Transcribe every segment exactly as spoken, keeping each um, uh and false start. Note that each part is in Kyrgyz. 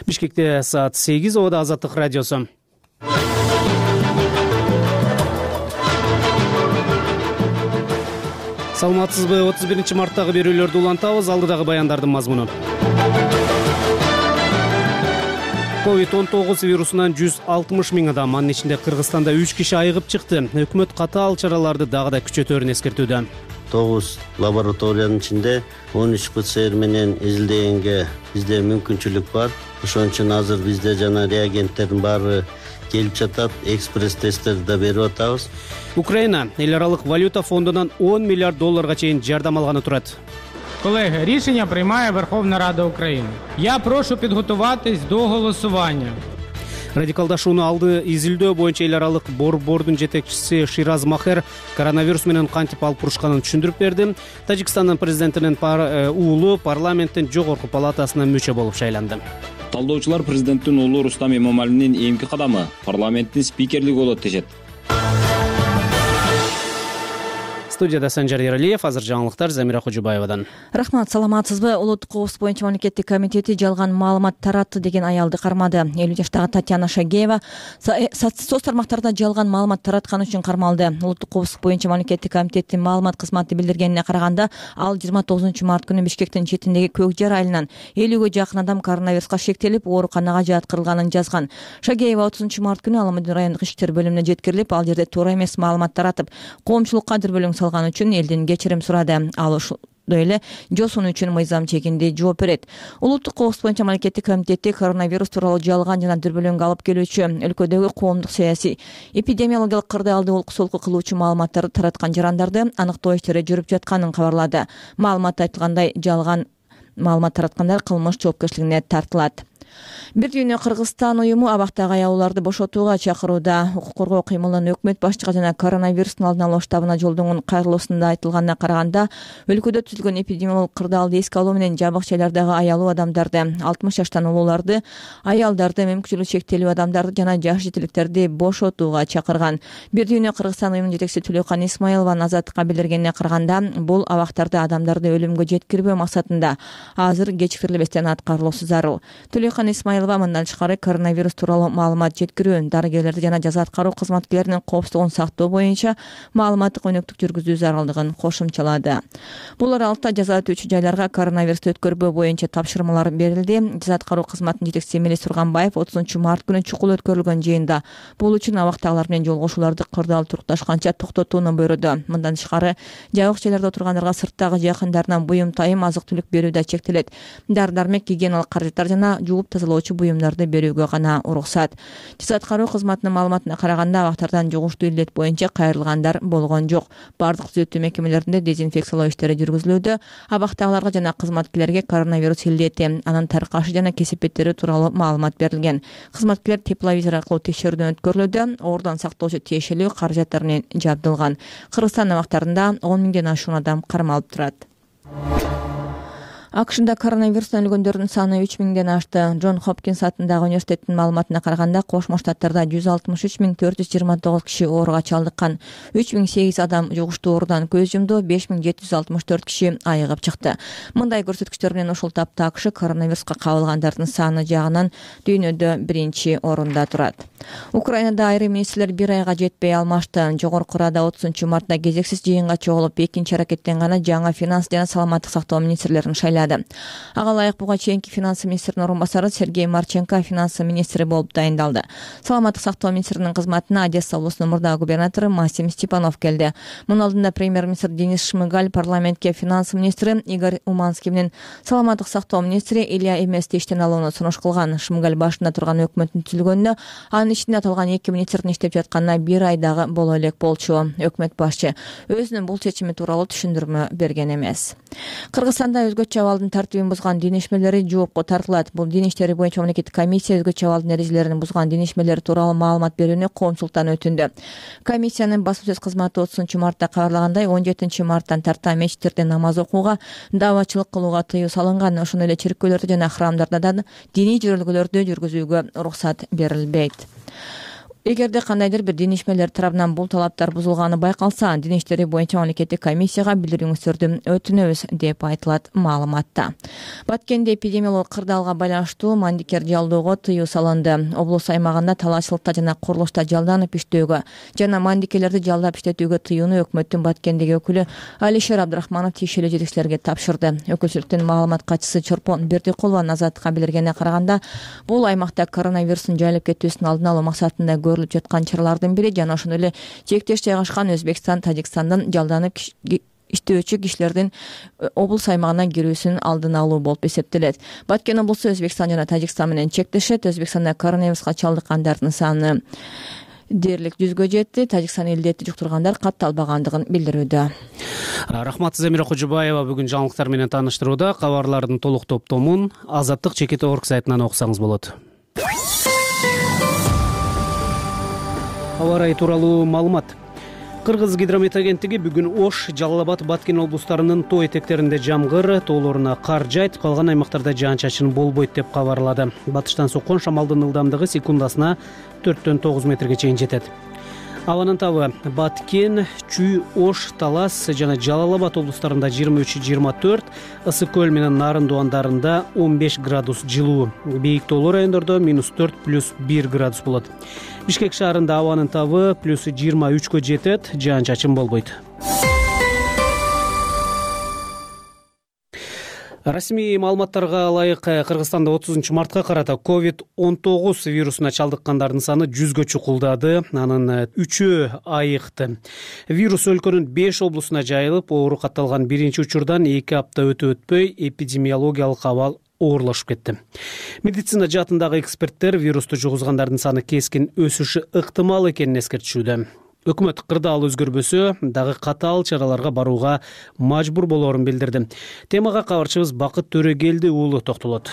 Бишкекте саат сегиз, Обада Азаттык радиосу. Саламатсызбы? отуз биринчи марттагы берүүлөрдү улантабыз. Алдыдагы баяндардын мазмуну. ковид он тогуз вирусунан жүз алтымыш миң адам, анын ичинде Кыргызстанда үч киши айыгып чыкты. Өкмөт катаал чараларды дагы да күчөтөөрүн эскертүүдө. тогуз лабораториянын ичинде он үч ПЦР менен изилдегенге бизде мүмкүнчүлүк бар. Ошон үчүн азыр бизде жана реагенттердин баары келип жатат, экспресс тесттерди да берип атабыз. Украина эл аралык валюта фондунан он миллиард долларга чейин жардам алганы турат. Колеги, рішення приймає Верховна Рада України. Я прошу підготуватись до голосування. Радикалдашууну алды изилдөө боюнча эл аралык борбордун жетекчиси Шираз Махер коронавирус менен кантип алып бурушканын түшүндүрүп берди. Тажикстандын президентинин уулу парламенттин жогорку палатасына мүчө болуп шайланды. Талдоочулар президенттин уулу Рустам Эмомалинин эмки кадамы парламенттин спикерлиги болот дешет. Студияда Санжар Ералиев, азыр жаңылыктар Замира Кожубаевадан. Рахмат, саламатсызбы? Улуттук коопсуздук боюнча мамлекеттик комитети жалган маалымат таратты деген аялды кармады. элүү жаштагы Татьяна Шагеева соц тармактарда жалган маалымат таратканы үчүн кармалды. Улуттук коопсуздук боюнча мамлекеттик комитеттин маалымат кызматы билдиргенине караганда, ал жыйырма тогузунчу март күнү Бишкектин четиндеги Көк Жар айылынан элүүгө жакын адам коронавируска шектелип, ооруканага жаткырылганын жазган. Шагеева отузунчу март күнү Аламудин райондук иштер бөлүмүнө жеткирилип, ал жерде туура эмес маалымат таратып, коомчулукка дүрбөлөң салган үчүн элден кечирим сурады. Ал ушул эле жосун үчүн мыйзам чегинде жооп берет. Улуттук коопсуздук боюнча мамлекеттик комитети коронавирус тууралуу жалган жана дүрбөлөңгө алып келүүчү өлкөдөгү коомдук саясий эпидемиологиялык кырдаалды олкусолку кылуучу маалыматтарды тараткан жарандарды аныктоо иштери жүрүп жатканын кабарлады. Маалыматта айтылгандай, жалган маалымат тараткандар кылмыш жоопкерчилигине тартылат. Бир дүйнө Кыргызстан уюму абактагы аяуларды бошотууга чакырууда. Укук коргоо кыймылынын өкмөт башчыга жана коронавирустун алдын алуу штабына жолдонгон кайрылуусунда айтылганына караганда, өлкөдө түзүлгөн эпидемиологиялык кырдаалды эске алуу менен жабык жайлардагы аялуу адамдарды, алтымыш жаштан улууларды, аялдарды, мүмкүнчүлүгү чектелүү адамдарды жана жаш жетиликтерди бошотууга чакырган. Бир дүйнө Кыргызстан уюмунун жетекчиси Түлөкан Исмаилова Азаттыкка билдиргенине караганда, бул абактарды адамдарды өлүмгө жеткирбөө максатында азыр кечиктирилбестен аткарылуусу зарыл. Түлөкан Исмаилова мындан тышкары коронавирус тууралуу маалымат жеткирүү, дарыгерлерди жана жаза аткаруу кызматкерлеринин коопсуздугун сактоо боюнча маалыматтык өнөктүк жүргүзүү зарылдыгын кошумчалады. Бул аралыкта жаза өтүүчү жайларга коронавирусту өткөрбөө боюнча тапшырмалар берилди. Жаза аткаруу кызматынын жетекчиси Мелис Турганбаев отузунчу март күнү чукул өткөрүлгөн жыйында бул үчүн абактагылар менен жолгошууларды кырдаал турукташканча токтотууну буйруду. Мындан тышкары жабык жайларда отургандарга сырттагы жакындарынан буюм тайым азык-түлүк берүү да чектелет. Дары-дармек, гигиеналык каражаттар жана жууп тазалоочу буюмдарды берүүгө гана уруксат. Жаза аткаруу кызматынын маалыматына караганда, абактардан жугуштуу илдет боюнча кайрылгандар болгон жок. Бардык түзөтүү мекемелеринде дезинфекциялоо иштери жүргүзүлүүдө. Абактагыларга жана кызматкерлерге коронавирус илдети, анын таркашы жана кесепеттери тууралуу маалымат берилген. Кызматкерлер тепловизор аркылуу текшерүүдөн өткөрүлүүдө, оордон сактоочу тиешелүү каражаттар менен жабдылган. Кыргызстан абактарында он миңден ашуун адам кармалып турат. АКШда коронавирустан өлгөндөрдүн саны үч миңден ашты. Джон Хопкинс атындагы университеттин маалыматына караганда, Кошмо Штаттарда жүз алтымыш үч миң төрт жүз жыйырма тогуз киши ооруга чалдыккан. үч миң сегиз адам жугуштуу оорудан көз жумду, беш миң жети жүз алтымыш төрт киши айыгып чыкты. Мындай көрсөткүчтөр менен ушул тапта АКШ коронавируска кабылгандардын саны жагынан дүйнөдө биринчи орунда турат. Украинада айрым министрлер бир айга жетпей алмашты. Жогорку Рада отузунчу мартта кезексиз жыйынга чогулуп, экинчи аракеттен гана жаңа финанс жана саламаттык сактоо министрлерин шайлады. Ага ылайык буга чейинки финанс министринин орун басары Сергей Марченко финанс министри болуп дайындалды. Саламаттык сактоо министринин кызматына Одесса облусунун мурдагы губернатору Максим Степанов келди. Мунун алдында премьер-министр Денис Шмыгаль парламентке финанс министри Игорь Уманский менен саламаттык сактоо министри Илья Эмести иштен алууну сунуш кылган. Шмыгаль башында турган өкмөттүн түзүлгөнүнө, анын ичинде аталган эки министрдин иштеп жатканына бир айдагы боло элек болчу. Өкмөт башчы өзүнүн бул чечими тууралуу түшүндүрмө берген эмес. Кыргызстанда өзгөчө абалдын тартибин бузган дин ишмерлери жоопко тартылат. Бул дин иштери боюнча мамлекеттик комиссия өзгөчө абалдын эрежелерин бузган дин ишмерлери тууралуу маалымат берүүнү коомчулуктан өтүндү. Комиссиянын басма-сөз кызматы отузунчу мартта кабарлагандай, он жетинчи марттан тарта мечиттерде намаз окууга, давачылык кылууга тыюу салынган. Ошондой эле чиркөөлөрдө жана храмдарда да диний жөрөлгөлөрдү жүргүзүүгө уруксат берилбейт. Эгерде кандайдыр бир дин ишмерлер тарабынан бул талаптар бузулганы байкалса, Дин иштери боюнча мамлекеттик комиссияга билдирүүңүздөрдү өтүнөбүз деп айтылат маалыматта. Баткенде эпидемиологик кырдаалга байланыштуу мандикер жалдоого тыюу салынды. Облус аймагында талаачылыкта жана курулушта жалданып иштөөгө жана мандикелерди жалдап иштетүүгө тыюуну өкмөттүн Баткендеги өкүлү Алишер Абдрахманов тиешелүү жетекчилерге тапшырды. Өкүлчүлүктүн маалымат катчысы Чорпон Бердикулова Азаттыкка билдиргенине караганда, бул аймакта коронавирустун жайылып кетүүсүнүн алдын алуу максатында көрүлүп жаткан чаралардын бири жана ошондой эле чектеш жайгашкан Өзбекстан, Тажикстандан жалданып иштөөчү кишилердин облус аймагына кирүүсүнүн алдын алуу болуп эсептелет. Баткен облусу Өзбекстан жана Тажикстан менен чектешет. Өзбекстанда коронавируска чалдыккандардын саны дээрлик жүзгө жетти. Тажикстан илдетти жуктургандар катталбагандыгын билдирүүдө. Рахмат, Замира Кожобаева бүгүн жаңылыктар менен тааныштырууда. Кабарлардын толук топтомун Азаттык чекит орг сайтынан окусаңыз болот. Аба ырайы тууралуу маалымат. Кыргыз гидромет агенттиги бүгүн Ош, Жалал Абад, Баткен облустарынын тоо этектеринде жамгыр, тоолоруна кар жайт, калган аймактарда жаан-чачын болбойт деп кабарлады. Батыштан соккон шамалдын ылдамдыгы секундасына төрттөн тогуз метрге чейин жетет. Абанын табы Баткен, Чүй, Ош, Талас жана Жалал Абад облустарында жыйырма үч жыйырма төрт, Ысык көл менен Нарын дубандарында он беш градус жылуу. Бийик тоолуу райондордо минус төрт плюс бир градус болот. Бишкек шаарында абанын табы плюс жыйырма үчкө жетет, жаан-чачын болбойт. Расмий маалыматтарга ылайык Кыргызстанда отузунчу мартка карата ковид он тогуз вирусуна чалдыккандардын саны жүзгө чукулдады. Анын үчөө айыкты. Вирус өлкөнүн беш облусуна жайылып, оору катталган биринчи учурдан эки апта өтө өтпөй эпидемиологиялык абал оорлошуп кетти. Медицина жаатындагы эксперттер вирусту жугузгандардын саны кескин өсүшү ыктымал экенин эскертишүүдө. Өкмөт кырдаал өзгөрбөсө дагы катаал чараларга барууга мажбур болоорун билдирди. Темага кабарчыбыз Бакыт Төрөгелди уулу токтолот.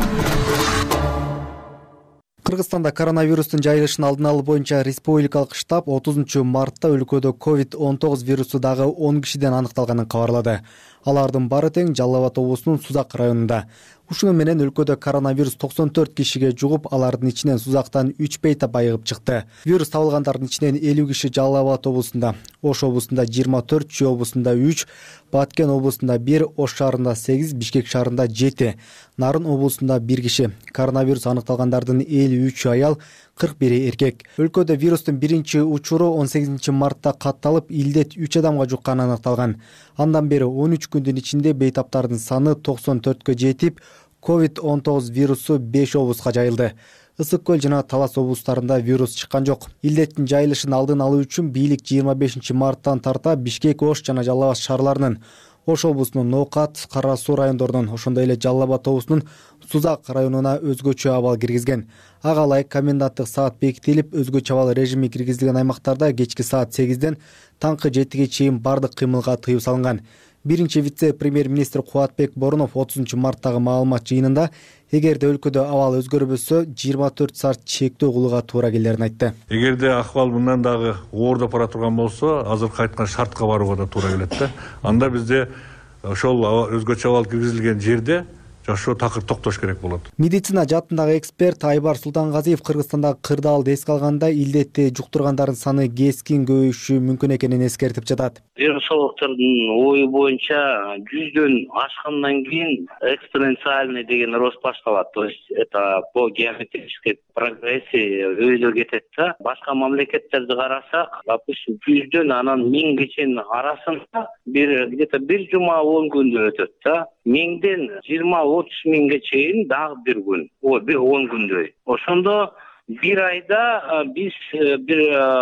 Кыргызстанда коронавирустун жайылышын алдын алуу боюнча республикалык штаб отузунчу мартта өлкөдө ковид он тогуз вирусу дагы он кишиден аныкталганын кабарлады. Алардын баары тең Жалал Абад облусунун Сузак районунда. Ушуну менен өлкөдө коронавирус токсон төрт кишиге жугуп, алардын ичинен Сузактан үч бейтап айыгып чыкты. Вирус табылгандардын ичинен элүү киши Жалал Абад облусунда, Ош облусунда жыйырма төрт, Чүй облусунда үч, Баткен облусунда бир, Ош шаарында сегиз, Бишкек шаарында жети, Нарын облусунда бир киши. Коронавирус аныкталгандардын элүү үчү аял, кырк бири эркек. Өлкөдө вирустун биринчи учуру он сегизинчи мартта катталып, илдет үч адамга жукканы аныкталган. Андан бери он үч күндүн ичинде бейтаптардын саны токсон төрткө жетип, ковид он тогуз вирусу беш облуска жайылды. Ысык көл жана Талас облустарында вирус чыккан жок. Илдеттин жайылышын алдын алуу үчүн бийлик жыйырма бешинчи марттан тарта Бишкек, Ош жана Жалал Абад шаарларынын, Ош облусунун Ноокат, Кара Суу райондорунун, ошондой эле Жалал Абад облусунун Сузак районуна өзгөчө абал киргизген. Ага ылайык коменданттык саат бекитилип, өзгөчө абал режими киргизилген аймактарда кечки саат сегизден таңкы жетиге чейин бардык кыймылга тыюу салынган. Биринчи вице-премьер-министр Кубатбек Борунов отузунчу марттагы маалымат жыйынында эгерде өлкөдө абал өзгөрбөсө жыйырма төрт саат чектөө кылууга туура келерин айтты. Эгерде акыбал мындан дагы оордоп бара турган болсо, азыркы айткан шартка барууга да туура келет да. Анда бизде ошол өзгөчө абал киргизилген жерде жашоо такыр токтош керек болот. Медицина жаатындагы эксперт Айбар Султангазиев Кыргызстандагы кырдаалды эске алганда илдетти жуктургандардын саны кескин көбөйүшү мүмкүн экенин эскертип жатат. Вирусологдордун ою боюнча жүздөн ашкандан кийин экспоненциальный деген рост башталат. То есть это по геометрической прогрессии өйдө кетет да. Башка мамлекеттерди карасак, допустим, жүздөн анан миңге чейин арасында бир где-то бир жума он күндө өтөт да. Миңден жыйырма отуз миңге чейин дагы бир күн, о бир он күндөй. Ошондо бир айда биз бир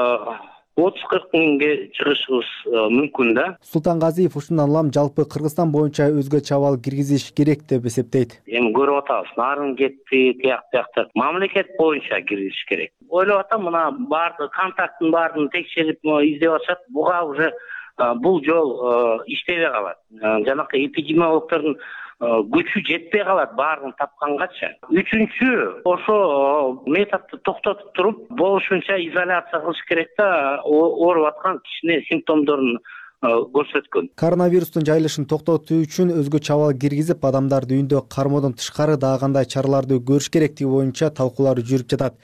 отуз кырк миңге чыгышыбыз мүмкүн да. Султангазиев ушундан улам жалпы Кыргызстан боюнча өзгөчө абал киргизиш керек деп эсептейт. Эми көрүп атабыз, Нарын кетти, тияк тияктар. Мамлекет боюнча киргизиш керек. Ойлоп атам, мына баардык контакттын баарын текшерип издеп атышат. Буга уже бул жол иштебей калат. Жанакы эпидемиологдордун күчү жетпей калат баарын тапкангачы. Үчүнчү, ошо методду токтотуп туруп, болушунча изоляция кылыш керек да, ооруп аткан кишинин симптомдорун көрсөткөн. Коронавирустун жайылышын токтотуу үчүн өзгөчө абал киргизип, адамдарды үйүндө кармоодон тышкары дагы кандай чараларды көрүш керектиги боюнча талкуулар жүрүп жатат.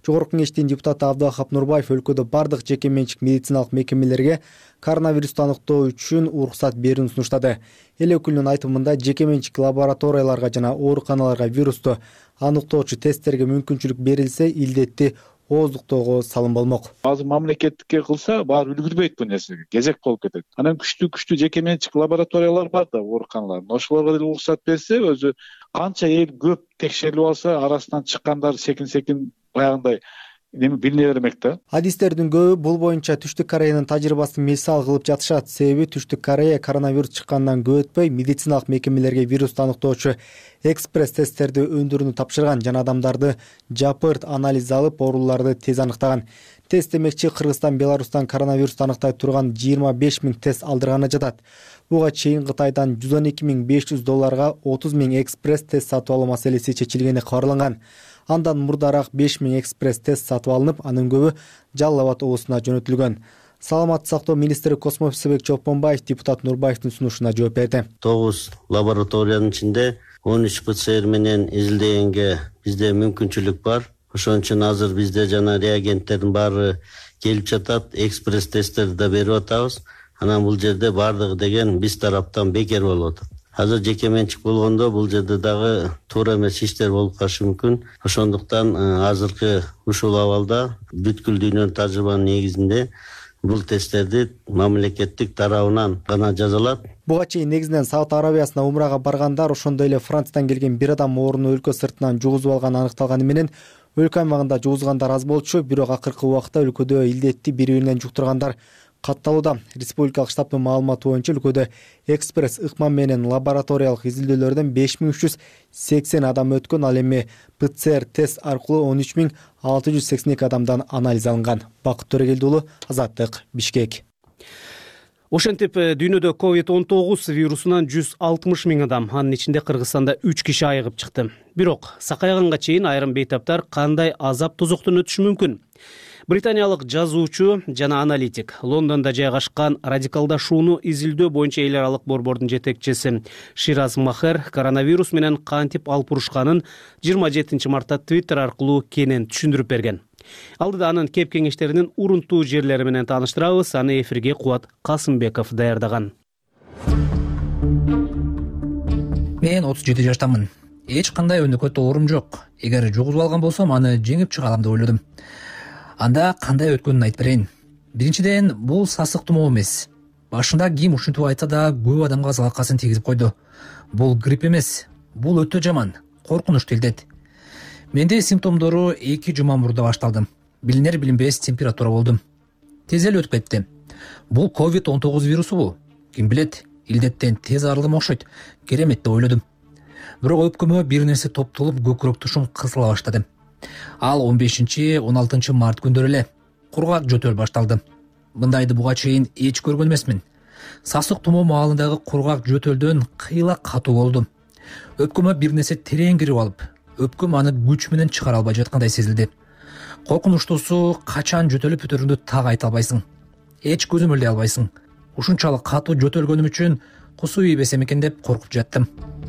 Жогорку Кеңештин депутаты Абдывахап Нурбаев өлкөдө бардык жеке менчик медициналык мекемелерге коронавирусту аныктоо үчүн уруксат берүүнү сунуштады. Эл өкүлүнүн айтымында жеке менчик лабораторияларга жана ооруканаларга вирусту аныктоочу тесттерге мүмкүнчүлүк берилсе, илдетти ооздуктоого салым болмок. Азыр мамлекетке кылса баары үлгүрбөйт бул нерсеге, кезек болуп кетет. Анан күчтүү күчтүү жеке менчик лабораториялар бар да, ооруканалар. Ошолорго деле уруксат берсе, өзү канча эл көп текшерилип алса, арасынан чыккандар секин-секин баягындай эми билине бермек да. Адистердин көбү бул боюнча Түштүк Кореянын тажрыйбасын мисал кылып жатышат. Себеби Түштүк Корея коронавирус чыккандан көп өтпөй медициналык мекемелерге вирусту аныктоочу экспресс тесттерди өндүрүүнү тапшырган жана адамдарды жапырт анализ алып, ооруларды тез аныктаган. Тест демекчи Кыргызстан, Беларустан коронавирусту аныктай турган жыйырма беш миң тест алдырганы жатат. Буга чейин Кытайдан жүз он эки миң беш жүз долларга отуз миң экспресс тест сатып алуу маселеси чечилгени кабарланган. Андан мурдараак беш миң экспресс тест сатып алынып, анын көбү Жалал Абад облусуна жөнөтүлгөн. Саламаттык сактоо министри Космосбек Чолпонбаев депутат Нурбаевдин сунушуна жооп берди. тогуз лабораториянын ичинде он үч ПЦР менен изилдегенге бизде мүмкүнчүлүк бар. Ошон үчүн азыр бизде жана реагенттердин баары келип жатат, экспресс тесттерди да берип атабыз. Анан бул жерде бардыгы деген биз тараптан бекер болуп атат. Азыр жеке менчик болгондо бул жерде дагы туура эмес иштер болуп калышы мүмкүн. Ошондуктан азыркы ушул абалда бүткүл дүйнөнүн тажрыйбанын негизинде бул тесттерди мамлекеттик тарабынан гана жазалат. Буга чейин негизинен Сауд Арабиясына умрага баргандар, ошондой эле Франциядан келген бир адам ооруну өлкө сыртынан жугузуп алганы аныкталганы менен өлкө аймагында жугузгандар аз болчу, бирок акыркы убакта өлкөдө илдетти бири-биринен жуктургандар катталууда. Республикалык штабтын маалыматы боюнча өлкөдө экспресс ыкма менен лабораториялык изилдөөлөрдөн беш миң үч жүз сексен адам өткөн, ал эми ПЦР тест аркылуу он үч миң алты жүз сексен эки адамдан анализ алынган. Бакыт Төрөгелди уулу, Азаттык, Бишкек. Ошентип дүйнөдө ковид он тогуз вирусунан жүз алтымыш миң адам, анын ичинде Кыргызстанда үч киши айыгып чыкты. Бирок сакайганга чейин айрым бейтаптар кандай азап тозоктон өтүшү мүмкүн? Британиялык жазуучу жана аналитик, Лондондо жайгашкан радикалдашууну изилдөө боюнча эл аралык борбордун жетекчиси Шираз Махер коронавирус менен кантип алпурушканын жыйырма жетинчи мартта Твиттер аркылуу кенен түшүндүрүп берген. Алдыда анын кеп кеңештеринин урунтуу жерлери менен тааныштырабыз. Аны эфирге Кубат Касымбеков даярдаган. Мен отуз жети жаштамын. Эч кандай өнөкөт оорум жок. Эгер жугузуп алган болсом, аны жеңип чыга алам деп ойлодум. Анда кандай өткөнүн айтып берейин. Биринчиден, бул сасык тумоо эмес. Башында ким ушинтип айтса да көп адамга залакасын тийгизип койду. Бул грипп эмес. Бул өтө жаман, коркунучтуу илдет. Менде симптомдору эки жума мурда башталды. Билинер билинбес температура болду. Тез эле өтүп кетти. Бул ковид он тогуз вирусу бул. Ким билет, илдеттен тез арылдым окшойт. Керемет деп ойлодум. Бирок өпкөмө бир нерсе топтолуп көкүрөк тушум кысыла баштады. Ал он бешинчи он алтынчы март күндөрү эле кургак жөтөл башталды. Мындайды буга чейин эч көргөн эмесмин. Сасык тумоо маалындагы кургак жөтөлдөн кыйла катуу болду. Өпкөмө бир нерсе терең кирип алып, өпкөм аны күч менен чыгара албай жаткандай сезилди. Коркунучтуусу, качан жөтөлүп бүтөрүңдү так айта албайсың. Эч көзөмөлдөй албайсың. Ушунчалык катуу жөтөлгөнүм үчүн кусуу ийбесем экен деп коркуп жаттым.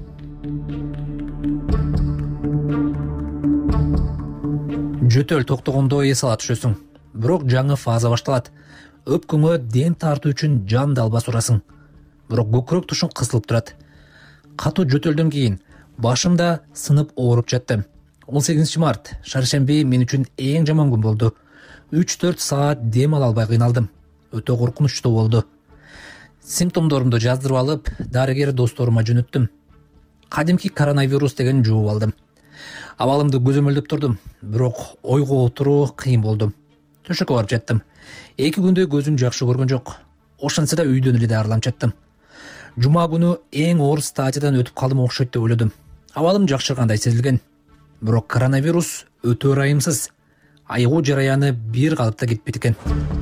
Жөтөл токтогондо эс ала түшөсүң. Бирок жаңы фаза башталат. Өпкөңө ден тартуу үчүн жан далбас урасың. Бирок көкүрөк тушуң кысылып турат. Катуу жөтөлдөн кийин башым да сынып ооруп жатты. он сегизинчи март, шаршемби мен үчүн эң жаман күн болду. үч төрт саат дем ала албай кыйналдым. Өтө коркунучтуу болду. Симптомдорумду жаздырып алып, дарыгер досторума жөнөттүм. Кадимки коронавирус деген жугуп алдым. Абалымды көзөмөлдөп турдум, бирок ойго отуруу кыйын болду. Төшөккө барып жаттым. эки күндөй көзүм жакшы көргөн жок. Ошентсе да үйдөн эле дарыланып жаттым. Жума күнү эң оор стадиядан өтүп калдым окшойт деп ойлодум. Абалым жакшыргандай сезилген. Бирок коронавирус өтө ырайымсыз. Айыгуу жараяны бир калыпта кетпейт экен.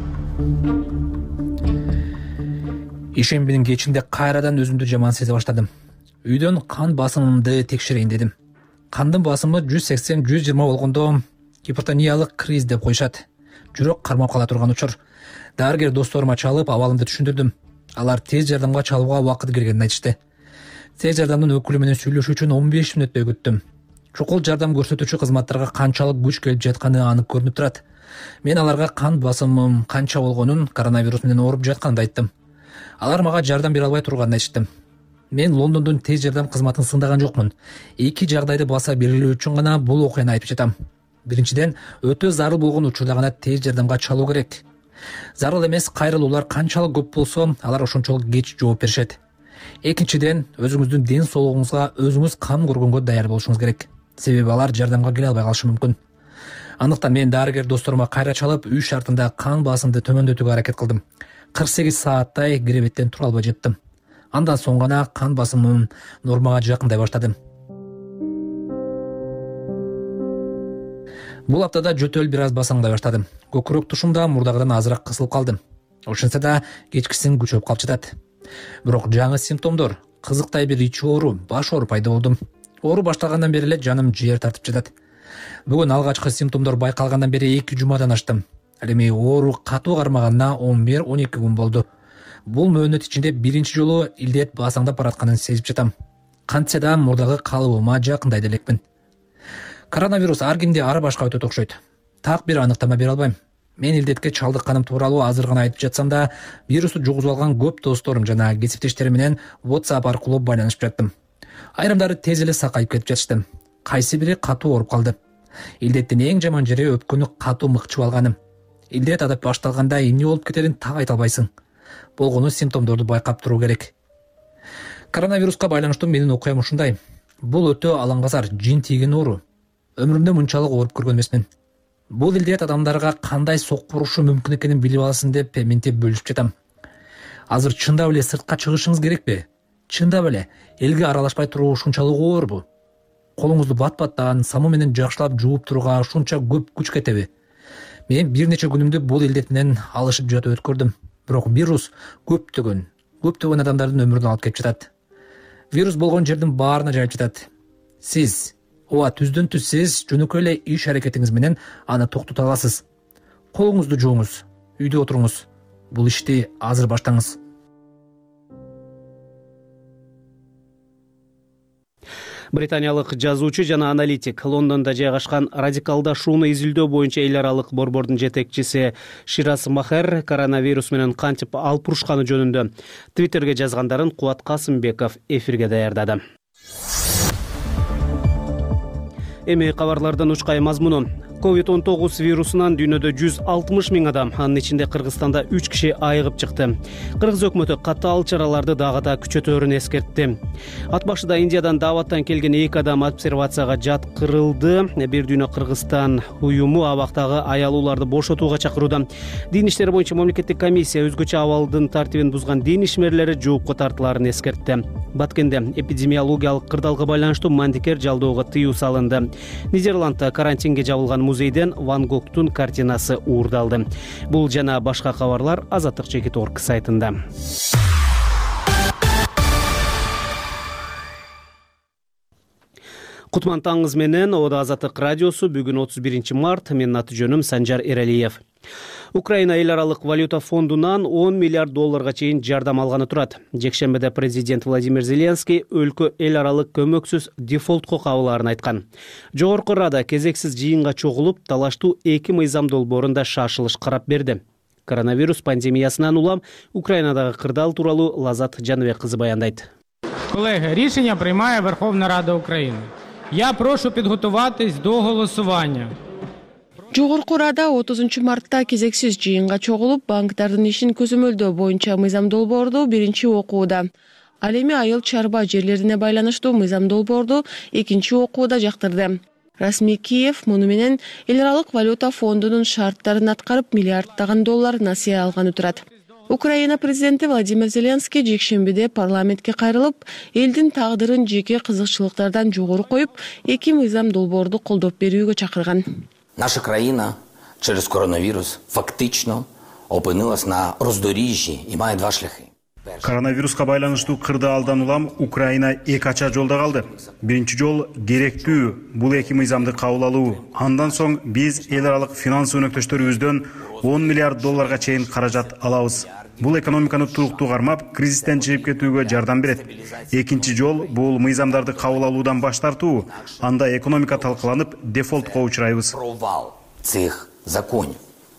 Ишембинин кечинде кайрадан өзүмдү жаман сезе баштадым. Үйдөн кан басымымды текшерейин дедим. Кандын басымы жүз сексен жүз жыйырма болгондо гипертониялык криз деп коюшат. Жүрөк кармап кала турган учур. Дарыгер досторума чалып, абалымды түшүндүрдүм. Алар тез жардамга чалууга убакыт келгенин айтышты. Тез жардамдын өкүлү менен сүйлөшүү үчүн он беш мүнөттөй күттүм. чокол жардам көрсөтүүчү кызматтарга канчалык күч келип жатканы анык көрүнүп турат. Мен аларга кан басымым канча болгонун, коронавирус менен ооруп жатканымды айттым. Алар мага жардам бере албай турганын айтышты. Мен Лондондун тез жардам кызматын сындаган жокмун. Эки жагдайды баса белгилөө үчүн гана бул окуяны айтып жатам. Биринчиден, өтө зарыл болгон учурда гана тез жардамга чалуу керек. Зарыл эмес кайрылуулар канчалык көп болсо, алар ошончолук кеч жооп беришет. Экинчиден, өзүңүздүн ден соолугуңузга өзүңүз кам көргөнгө даяр болушуңуз керек. Себеби алар жардамга келе албай калышы мүмкүн. Андыктан мен дарыгер досторума кайра чалып, үй шартында кан басымды төмөндөтүүгө аракет кылдым. кырк сегиз сааттай киребеттен тура албай жаттым. Андан соң гана кан басымым нормага жакындай баштады. Бул аптада жөтөл бир аз басаңдай баштады. Көкүрөк тушумда мурдагыдан азыраак кысылып калды. Ошентсе да кечкисин күчөп калып жатат. Бирок жаңы симптомдор, кызыктай бир ич оору, баш оору пайда болду. Оору башталгандан бери эле жаным жер тартып жатат. Бүгүн алгачкы симптомдор байкалгандан бери эки жумадан ашты. Ал эми оору катуу кармаганына он бир он эки күн болду. Бул мөөнөт ичинде биринчи жолу илдет басаңдап баратканын сезип жатам. Кантсе да мурдагы калыбыма жакындайт элекмин. Коронавирус ар кимде ар башка өтөт окшойт. Так бир аныктама бере албайм. Мен илдетке чалдыкканым тууралуу азыр гана айтып жатсам да, вирусту жугузуп алган көп досторум жана кесиптештерим менен WhatsApp аркылуу байланышып жаттым. Айрымдары тез эле сакайып кетип жатышты. Кайсы бири катуу ооруп калды. Илдеттин эң жаман жери өпкөнү катуу мыкчып алганы. Илдет адап башталганда эмне болуп кетерин так айта албайсың. Болгону симптомдорду байкап туруу керек. Коронавируска байланыштуу менин окуям ушундай. Бул өтө алаңгасар, жин тийген оору. Өмүрүмдө мынчалык ооруп көргөн эмесмин. Бул илдет адамдарга кандай сокку урушу мүмкүн экенин билип аласың деп ментип бөлүшүп жатам. Азыр чындап эле сыртка чыгышыңыз керекпи? Чындап эле элге аралашпай туруу ушунчалык оорбу? Колуңузду бат-баттан самуу менен жакшылап жууп турууга ушунча көп күч кетеби? Мен бир нече күнүмдү бул илдет менен алышып жатып өткөрдүм. Бирок вирус көптөгөн, көптөгөн адамдардын өмүрүн алып кетип жатат. Вирус болгон жердин баарына жайып жатат. Сиз ооба түздөн түз сиз жөнөкөй эле иш аракетиңиз менен аны токтото аласыз. Колуңузду жууңуз, үйдө отуруңуз. Бул ишти азыр баштаңыз. Британиялык жазуучу жана аналитик, Лондондо жайгашкан радикалдашууну изилдөө боюнча эл аралык борбордун жетекчиси Шираз Махер коронавирус менен кантип алпурушканы жөнүндө Твиттерге жазгандарын Кубат Касымбеков эфирге даярдады. Эми кабарлардан учкай мазмуну. ковид он тогуз вирусунан дүйнөдө жүз алтымыш миң адам, анын ичинде Кыргызстанда үч киши айыгып чыкты. Кыргыз өкмөтү катаал чараларды дагы да күчөтөөрүн эскертти. Ат башыда Индиядан дааваттан келген эки адам обсервацияга жаткырылды. Бир дүйнө Кыргызстан уюму абактагы аялууларды бошотууга чакырууда. Дин иштери боюнча мамлекеттик комиссия өзгөчө абалдын тартибин бузган дин ишмерлери жоопко тартылаарын эскертти. Баткенде эпидемиологиялык кырдаалга байланыштуу мандикер жалдоого тыюу салынды. Нидерландда карантинге жабылган музейден Ван Гогтун картинасы уурдалды. Бул жана башка кабарлар Азаттык чекит точка орг сайтында. Кутман таңыңыз менен, Ода Азаттык радиосу, бүгүн отуз биринчи март, менин аты жөнүм Санжар Эралиев. Украина эл аралык валюта фондунан он миллиард долларга чейин жардам алганы турат. Жекшембиде президент Владимир Зеленский өлкө эл аралык көмөксүз дефолтко кабылаарын айткан. Жогорку Рада кезексиз жыйынга чогулуп, талаштуу эки мыйзам долбоорунда шашылыш карап берди. Коронавирус пандемиясынан улам Украинадагы кырдаал тууралуу Лазат Жаныбек кызы баяндайт. Колеги, рішення приймає Верховна Рада України. Я прошу підготуватись до голосування. Жогорку Рада отузунчу мартта кезексиз жыйынга чогулуп, банктардын ишин көзөмөлдөө боюнча мыйзам долбоорду биринчи окууда. Ал эми айыл чарба жерлерине байланыштуу мыйзам долбоорду экинчи окууда жактырды. Расмий Киев муну менен эл аралык валюта фондунун шарттарын аткарып миллиарддаган доллар насыя алганы турат. Украина президенти Владимир Зеленский жекшембиде парламентке кайрылып, элдин тагдырын жеке кызыкчылыктардан жогору коюп, эки мыйзам долбоорду колдоп берүүгө чакырган. Наша країна через коронавірус фактично опинилась на роздоріжжі і має два шляхи. Коронавируска байланыштуу кырдаалдан улам Украина эки ача жолдо калды. Биринчи жол керектүү бул эки мыйзамды кабыл алуу. Андан соң биз эл аралык финанс өнөктөштөрүбүздөн он миллиард долларга чейин каражат алабыз. Бул экономиканы туруктуу кармап, кризистен чыгып кетүүгө жардам берет. Экинчи жол бул мыйзамдарды кабыл алуудан баш тартуу. Анда экономика талкаланып, дефолтко учурайбыз. Провал цих законів.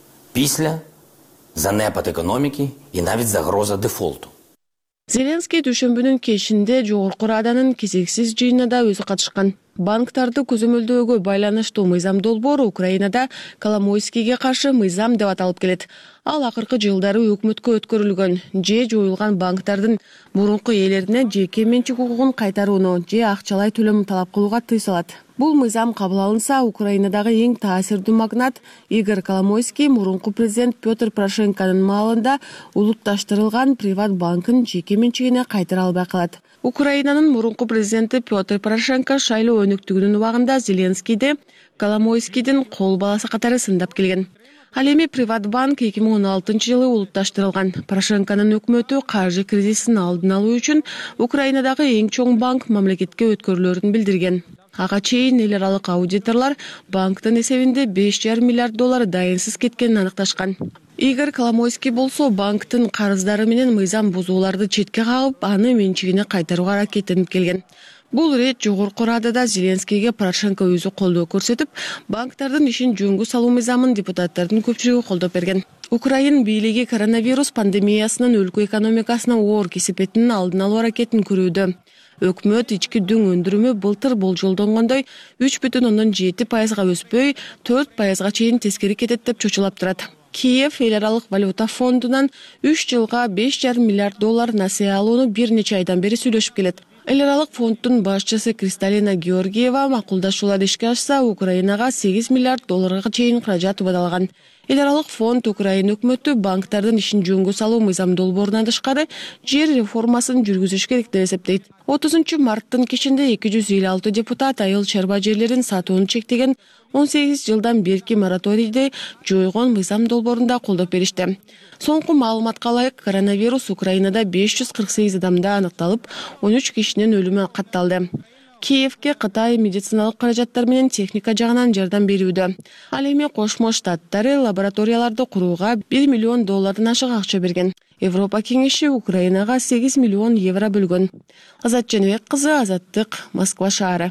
Після занепад економіки і навіть загроза дефолту. Зеленский дүйшөмбүнүн кечинде Жогорку Раданын кезексиз жыйынында өзү катышкан. Банктарды көзөмөлдөөгө байланыштуу мыйзам долбоору Украинада Коломойскийге каршы мыйзам деп аталып келет. Ал акыркы жылдары өкмөткө өткөрүлгөн же жоюлган банктардын мурунку ээлерине жеке менчик укугун кайтарууну же акчалай төлөм талап кылууга тыюу салат. Бул мыйзам кабыл алынса, Украинадагы эң таасирдүү магнат Игорь Коломойский мурунку президент Петр Порошенконун маалында улутташтырылган приват банкын жеке менчигине кайтара албай калат. Украинанын мурунку президенти Петр Порошенко шайлоо өнүктүгүнүн убагында Зеленскийди Коломойскийдин кол баласы катары сындап келген. Ал эми приват банк эки миң он алтынчы жылы улутташтырылган. Порошенконун өкмөтү каржы кризисин алдын алуу үчүн Украинадагы эң чоң банк мамлекетке өткөрүлөрүн билдирген. Ага чейин эл аралык аудиторлор банктын эсебинде беш жарым миллиард доллар дайынсыз кеткенин аныкташкан. Игорь Коломойский болсо банктын карыздары менен мыйзам бузууларды четке кагып, аны менчигине кайтарууга аракеттенип келген. Бул рет Жогорку Радада Зеленскийге Порошенко өзү колдоо көрсөтүп, банктардын ишин жөнгө салуу мыйзамын депутаттардын көпчүлүгү колдоп берген. Украин бийлиги коронавирус пандемиясынын өлкө экономикасына оор кесепетинин алдын алуу аракетин көрүүдө. Өкмөт ички дүң өндүрүмү былтыр болжолдонгондой үч бүтүн ондон жети пайызга өспөй, төрт пайызга чейин тескери кетет деп чочулап турат. Киев эл аралык валюта фондунан үч жылга беш жарым миллиард доллар насыя алууну бир нече айдан бери сүйлөшүп келет. Эл аралык фонддун башчысы Кристалина Георгиева макулдашуулар ишке ашса, Украинага сегиз миллиард долларга чейин каражат убадалган. Эл аралык фонд Украин өкмөтү банктардын ишин жөнгө салуу мыйзам долбоорунан тышкары жер реформасын жүргүзүш керек деп эсептейт. отузунчу марттын кечинде эки жүз элүү алты депутат айыл чарба жерлерин сатууну чектеген он сегиз жылдан берки мораторийди жойгон мыйзам долбоорунда колдоп беришти. Соңку маалыматка ылайык, коронавирус Украинада беш жүз кырк сегиз адамда аныкталып, он үч кишинин өлүмү катталды. Киевке Кытай медициналык каражаттар менен техника жагынан жардам берүүдө. Ал эми Кошмо Штаттары лабораторияларды курууга бир миллион доллардан ашык акча берген. Европа кеңеши Украинага сегиз миллион евро бөлгөн. Азат Женебек кызы, Азаттык, Москва шаары.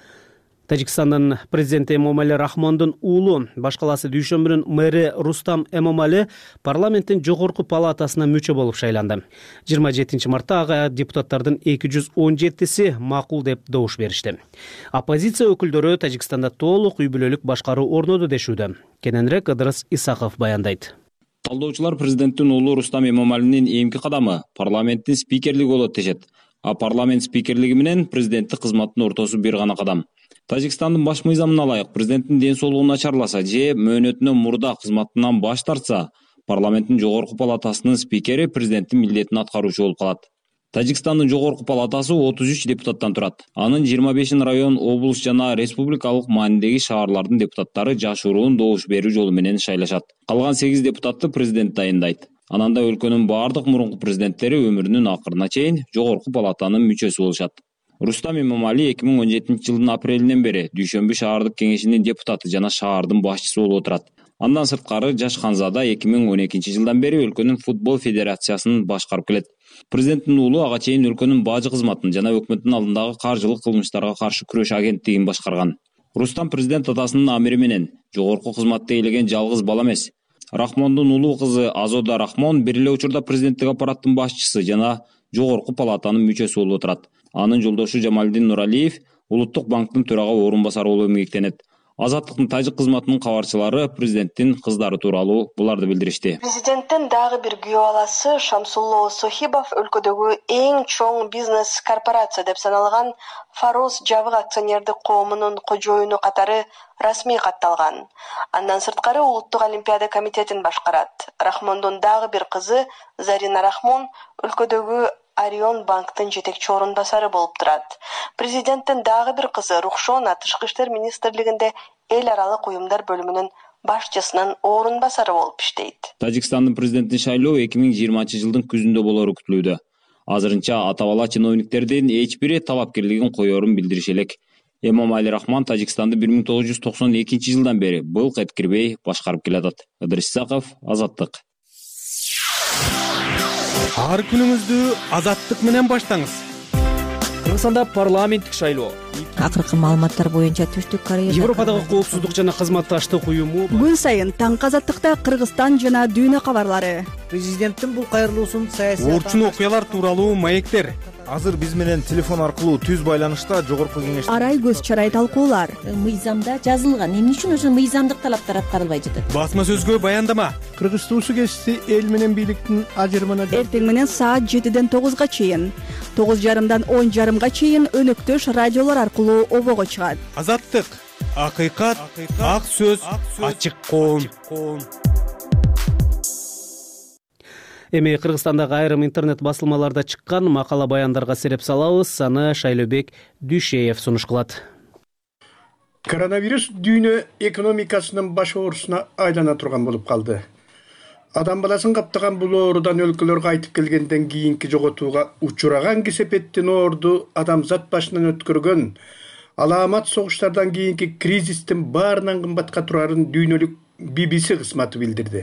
Тажикстандын президенти Эмомали Рахмондун уулу башкаласы дүйшөмбүнүн мэри Рустам Эмомали парламенттин жогорку палатасына мүчө болуп шайланды. жыйырма жетинчи мартта ага депутаттардын эки жүз он жетиси макул деп добуш беришти. Оппозиция өкүлдөрү Тажикстанда толук үй бүлөлүк башкаруу орноду дешүүдө. Кененирээк Ыдырыс Исаков баяндайт. Талдоочулар президенттин уулу Рустам Эмомалинин эмки кадамы парламенттин спикерлиги болот дешет. А парламент спикерлиги менен президенттик кызматтын ортосу бир гана кадам. Тажикстандын баш мыйзамына ылайык президенттин ден соолугу начарласа же мөөнөтүнөн мурда кызматынан баш тартса, парламенттин жогорку палатасынын спикери президенттин милдетин аткаруучу болуп калат. Тажикстандын жогорку палатасы отуз үч депутаттан турат. Анын жыйырма бешин район, облус жана республикалык маанидеги шаарлардын депутаттары жашыруун добуш берүү жолу менен шайлашат. Калган сегиз депутатты президент дайындайт. Ананда өлкөнүн бардык мурунку президенттери өмүрүнүн акырына чейин жогорку палатанын мүчөсү болушат. Рустам Эмомали эки миң он жетинчи жылдын апрелинен бери Дүйшөмбү шаардык кеңешинин депутаты жана шаардын башчысы болуп отурат. Андан сырткары Жаш Ханзада эки миң он экинчи жылдан бери өлкөнүн футбол федерациясын башкарып келет. Президенттин уулу ага чейин өлкөнүн бажы кызматын жана өкмөттүн алдындагы каржылык кылмыштарга каршы күрөш агенттигин башкарган. Рустам президент атасынын амири менен жогорку кызматты ээлеген жалгыз бала эмес. Рахмондун улуу кызы Азода Рахмон бир эле учурда президенттик аппараттын башчысы жана жогорку палатанын мүчөсү болуп отурат. Анын жолдошу Жамалдин Нуралиев Улуттук банктын төрага орун басары болуп эмгектенет. Азаттыктын тажик кызматынын кабарчылары президенттин кыздары тууралуу буларды билдиришти. Президенттин дагы бир күйөө баласы Шамсулло Сохибов өлкөдөгү эң чоң бизнес корпорация деп саналган Фарос жабык акционердик коомунун кожоюну катары расмий катталган. Андан сырткары Улуттук олимпиада комитетин башкарат. Рахмондун дагы бир кызы Зарина Рахмон өлкөдөгү Орион банктын жетекчи орун басары болуп турат. Президенттин дагы бир кызы Рухшона Тышкы иштер министрлигинде эл аралык уюмдар бөлүмүнүн башчысынын орун басары болуп иштейт. Тажикстандын президентин шайлоо эки миң жыйырманчы жылдын күзүндө болору күтүлүүдө. Азырынча ата бала чиновниктердин эч бири талапкерлигин коерун билдириши элек. Эмомали Рахмон Тажикстанды бир миң тогуз жүз токсон экинчи жылдан бери былк эткирбей башкарып келатат. Ыдырыс Исаков, Азаттык. Ар күнүңүздү азаттык менен баштаңыз. Кыргызстанда парламенттик шайлоо. Акыркы маалыматтар боюнча Түштүк Корея Европадагы коопсуздук жана кызматташтык уюму күн сайын таңкы азаттыкта Кыргызстан жана дүйнө кабарлары. Президенттин бул кайрылуусун саясий Орчун окуялар тууралуу маектер. Азыр биз менен телефон аркылуу түз байланышта жогорку кеңеш. Арай көз чарай талкуулар. Мыйзамда жазылган. Эмне үчүн ошо мыйзамдык талаптар аткарылбай жатат? Басма сөзгө баяндама. Кыргыз туусу кесиси эл менен бийликтин ажырымына. Эртең менен саат жетиден тогузга чейин, тогуз жарымдан он жарымга чейин өнөктөш радиолор аркылуу обого чыгат. Азаттык, акыйкат, ак сөз, ачык коом. Эми Кыргызстандагы айрым интернет басылмаларда чыккан макала баяндарга сереп салабыз. Аны Шайлөбек Дүйшеев сунуш кылат. Коронавирус дүйнө экономикасынын баш оорусуна айлана турган болуп калды. Адам баласын каптаган бул оорудан өлкөлөргө айтып келгенден кийинки жоготууга учураган кесепеттин оорду адамзат башынан өткөргөн алаамат согуштардан кийинки кризистин баарынан кымбатка турарын дүйнөлүк би би си кызматы билдирди.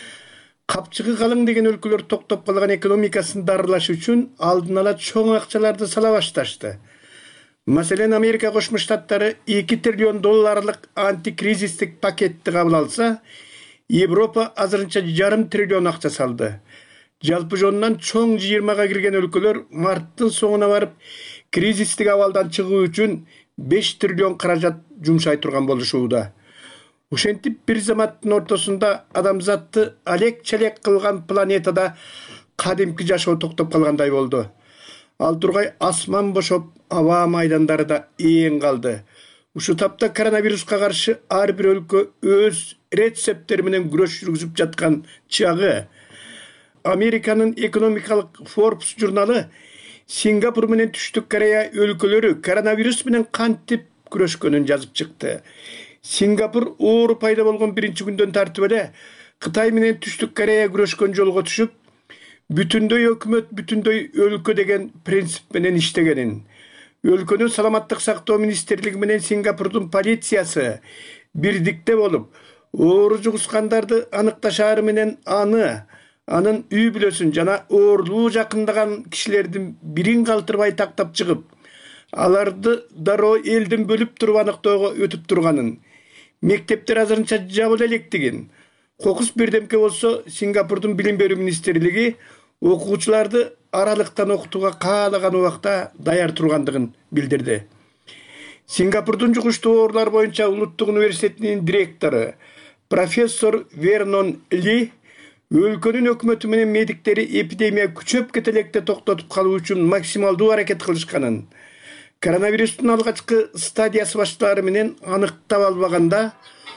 Капчыгы калың деген өлкөлөр токтоп калган экономикасын дарылаш үчүн алдын ала чоң акчаларды сала башташты. Маселен, Америка Кошмо Штаттары эки триллион долларлык антикризистик пакетти кабыл алса, Европа азырынча жарым триллион акча салды. Жалпы жонунан чоң жыйырмага кирген өлкөлөр марттын соңуна барып, кризистик абалдан чыгуу үчүн беш триллион каражат жумшай турган болушууда. Ушентип бир заматтын ортосунда адамзатты алек-чалек кылган планетада кадимки жашоо токтоп калгандай болду. Ал тургай асман бошоп, аба майдандары да ээн калды. Ушу тапта коронавируска каршы ар бир өлкө өз рецептери менен күрөш жүргүзүп жаткан чагы. Американын экономикалык Forbes журналы Сингапур менен Түштүк Корея өлкөлөрү коронавирус менен кантип күрөшкөнүн жазып чыкты. Сингапур оору пайда болгон биринчи күндөн тартып эле Кытай менен Түштүк Корея күрөшкөн жолго түшүп, бүтүндөй өкмөт, бүтүндөй өлкө деген принцип менен иштегенин. Өлкөнүн саламаттык сактоо министрлиги менен Сингапурдун полициясы бирдикте болуп, оору жугускандарды аныкташаары менен аны, анын үй бүлөсүн жана оорулуу жакындаган кишилердин бирин калтырбай тактап чыгып, аларды дароо элдин бөлүп туруп аныктоого өтүп турганын, мектептер азырынча жабыла электигин, кокус бирдемке болсо Сингапурдун билим берүү министрлиги окуучуларды аралыктан окутууга каалаган убакта даяр тургандыгын билдирди. Сингапурдун жугуштуу оорулар боюнча улуттук университетинин директору профессор Вернон Ли өлкөнүн өкмөтү менен медиктери эпидемия күчөп кете электе токтотуп калуу үчүн максималдуу аракет кылышканын, коронавирустун алгачкы стадиясы башталары менен аныктап албаганда,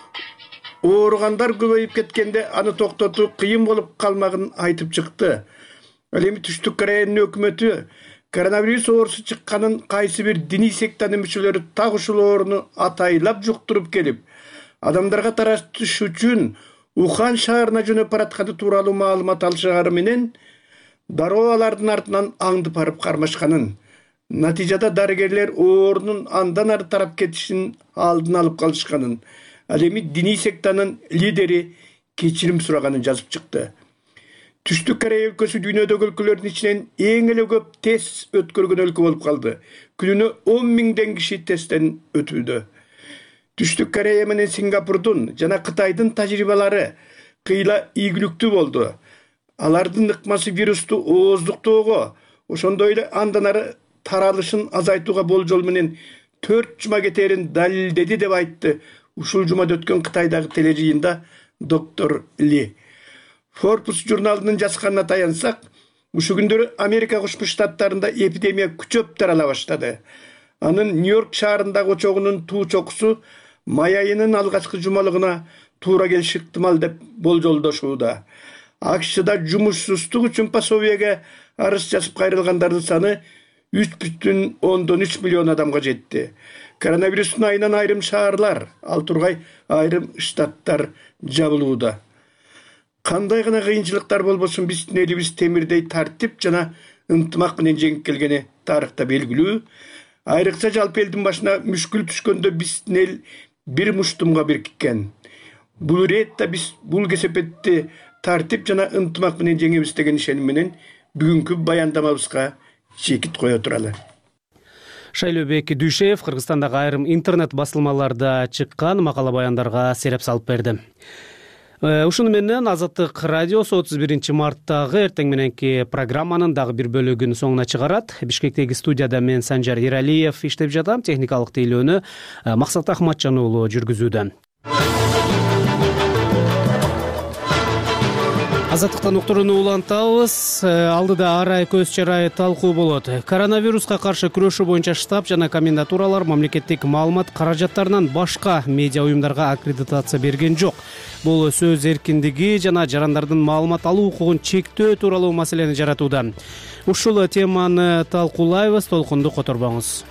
ооругандар көбөйүп кеткенде аны токтотуу кыйын болуп калмагын айтып чыкты. Ал эми Түштүк Кореянын өкмөтү коронавирус оорусу чыкканын кайсы бир диний сектанын мүчөлөрү так ушул ооруну атайлап жуктуруп келип, адамдарга таратыш үчүн Ухан шаарына жөнөп баратканы тууралуу маалымат алышаары менен дароо алардын артынан аңдып барып кармашканын. Натыйжада дарыгерлер оорунун андан ары тарап кетишин алдын алып калышканын. Ал эми диний сектанын лидери кечирим сураганын жазып чыкты. Түштүк Корея өлкөсү дүйнөдөгү өлкөлөрдүн ичинен эң эле көп тест өткөргөн өлкө болуп калды. Күнүнө он миңден киши тесттен өтүүдө. Түштүк Корея менен Сингапурдун жана Кытайдын тажрыйбалары кыйла ийгиликтүү болду. Алардын ыкмасы вирусту ооздуктоого, ошондой эле андан ары таралышын азайтууга болжол менен төрт жума кетерин далилдеди деп айтты ушул жумада өткөн Кытайдагы тележыйында доктор Ли. Forbes журналынын жазганына таянсак, ушу күндөрү Америка Кошмо Штаттарында эпидемия күчөп тарала баштады. Анын Нью-Йорк шаарындагы очогунун туу чокусу май айынын алгачкы жумалыгына туура келиши ыктымал деп болжолдошууда. АКШда жумушсуздук үчүн пособияга арыз жазып кайрылгандардын саны үч бүтүн ондон үч миллион адамга жетти. Коронавирустун айынан айрым шаарлар, ал тургай айрым штаттар жабылууда. Кандай гана кыйынчылыктар болбосун, биздин элибиз темирдей тартип жана ынтымак менен жеңип келгени тарыхта белгилүү. Айрыкча жалпы элдин башына мүшкүл түшкөндө биздин эл бир муштумга бириккен. Бул иретте биз бул кесепетти тартип жана ынтымак менен жеңебиз деген ишеним менен бүгүнкү баяндамабызга чекит кое туралы. Шайлообек Дүйшеев Кыргызстандагы айрым интернет басылмаларда чыккан макала баяндарга сереп салып берди. Ушуну менен Азаттык радиосу отуз биринчи марттагы эртең мененки программанын дагы бир бөлүгүн соңуна чыгарат. Бишкектеги студияда мен Санжар Иралиев иштеп жатам. Техникалык тейлөөнү Максат Ахматжан уулу жүргүзүүдө. Азаттыктан уктурууну улантабыз. Алдыда арай көз чарайы талкуу болот. Коронавируска каршы күрөшүү боюнча штаб жана комендатуралар мамлекеттик маалымат каражаттарынан башка медиа уюмдарга аккредитация берген жок. Бул сөз эркиндиги жана жарандардын маалымат алуу укугун чектөө тууралуу маселени жаратууда. Ушул теманы талкуулайбыз, толкунду которбоңуз.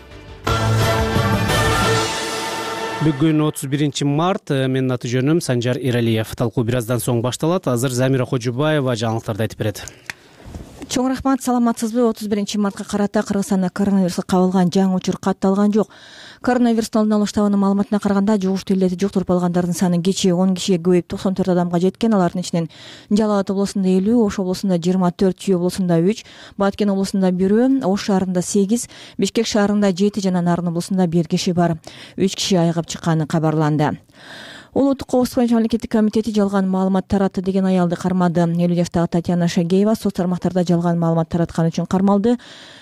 Бүгүн отуз биринчи март, менин аты жөнүм Санжар Иралиев. Талкуу бир аздан соң башталат. Азыр Замира Кожубаева жаңылыктарды айтып берет. Чоң рахмат, саламатсызбы? отуз биринчи мартка карата Кыргызстанда коронавируска кабылган жаңы учур катталган жок. Коронавирустун алдын алуу штабынын маалыматына караганда жугуштуу илдети жуктуруп алгандардын саны кечээ он кишиге көбөйүп токсон төрт адамга жеткен. Алардын ичинен Жалал Абад облусунда элүү, Ош облусунда жыйырма төрт, Чүй облусунда үч, Баткен облусунда бирөө, Ош шаарында сегиз, Бишкек шаарында жети жана Нарын облусунда бир киши бар. үч киши айыгып чыкканы кабарланды. Улуттук коопсуздук боюнча мамлекеттик комитети жалган маалымат таратты деген аялды кармады. элүү жаштагы Татьяна Шагеева соц тармактарда жалган маалымат тараткан үчүн кармалды.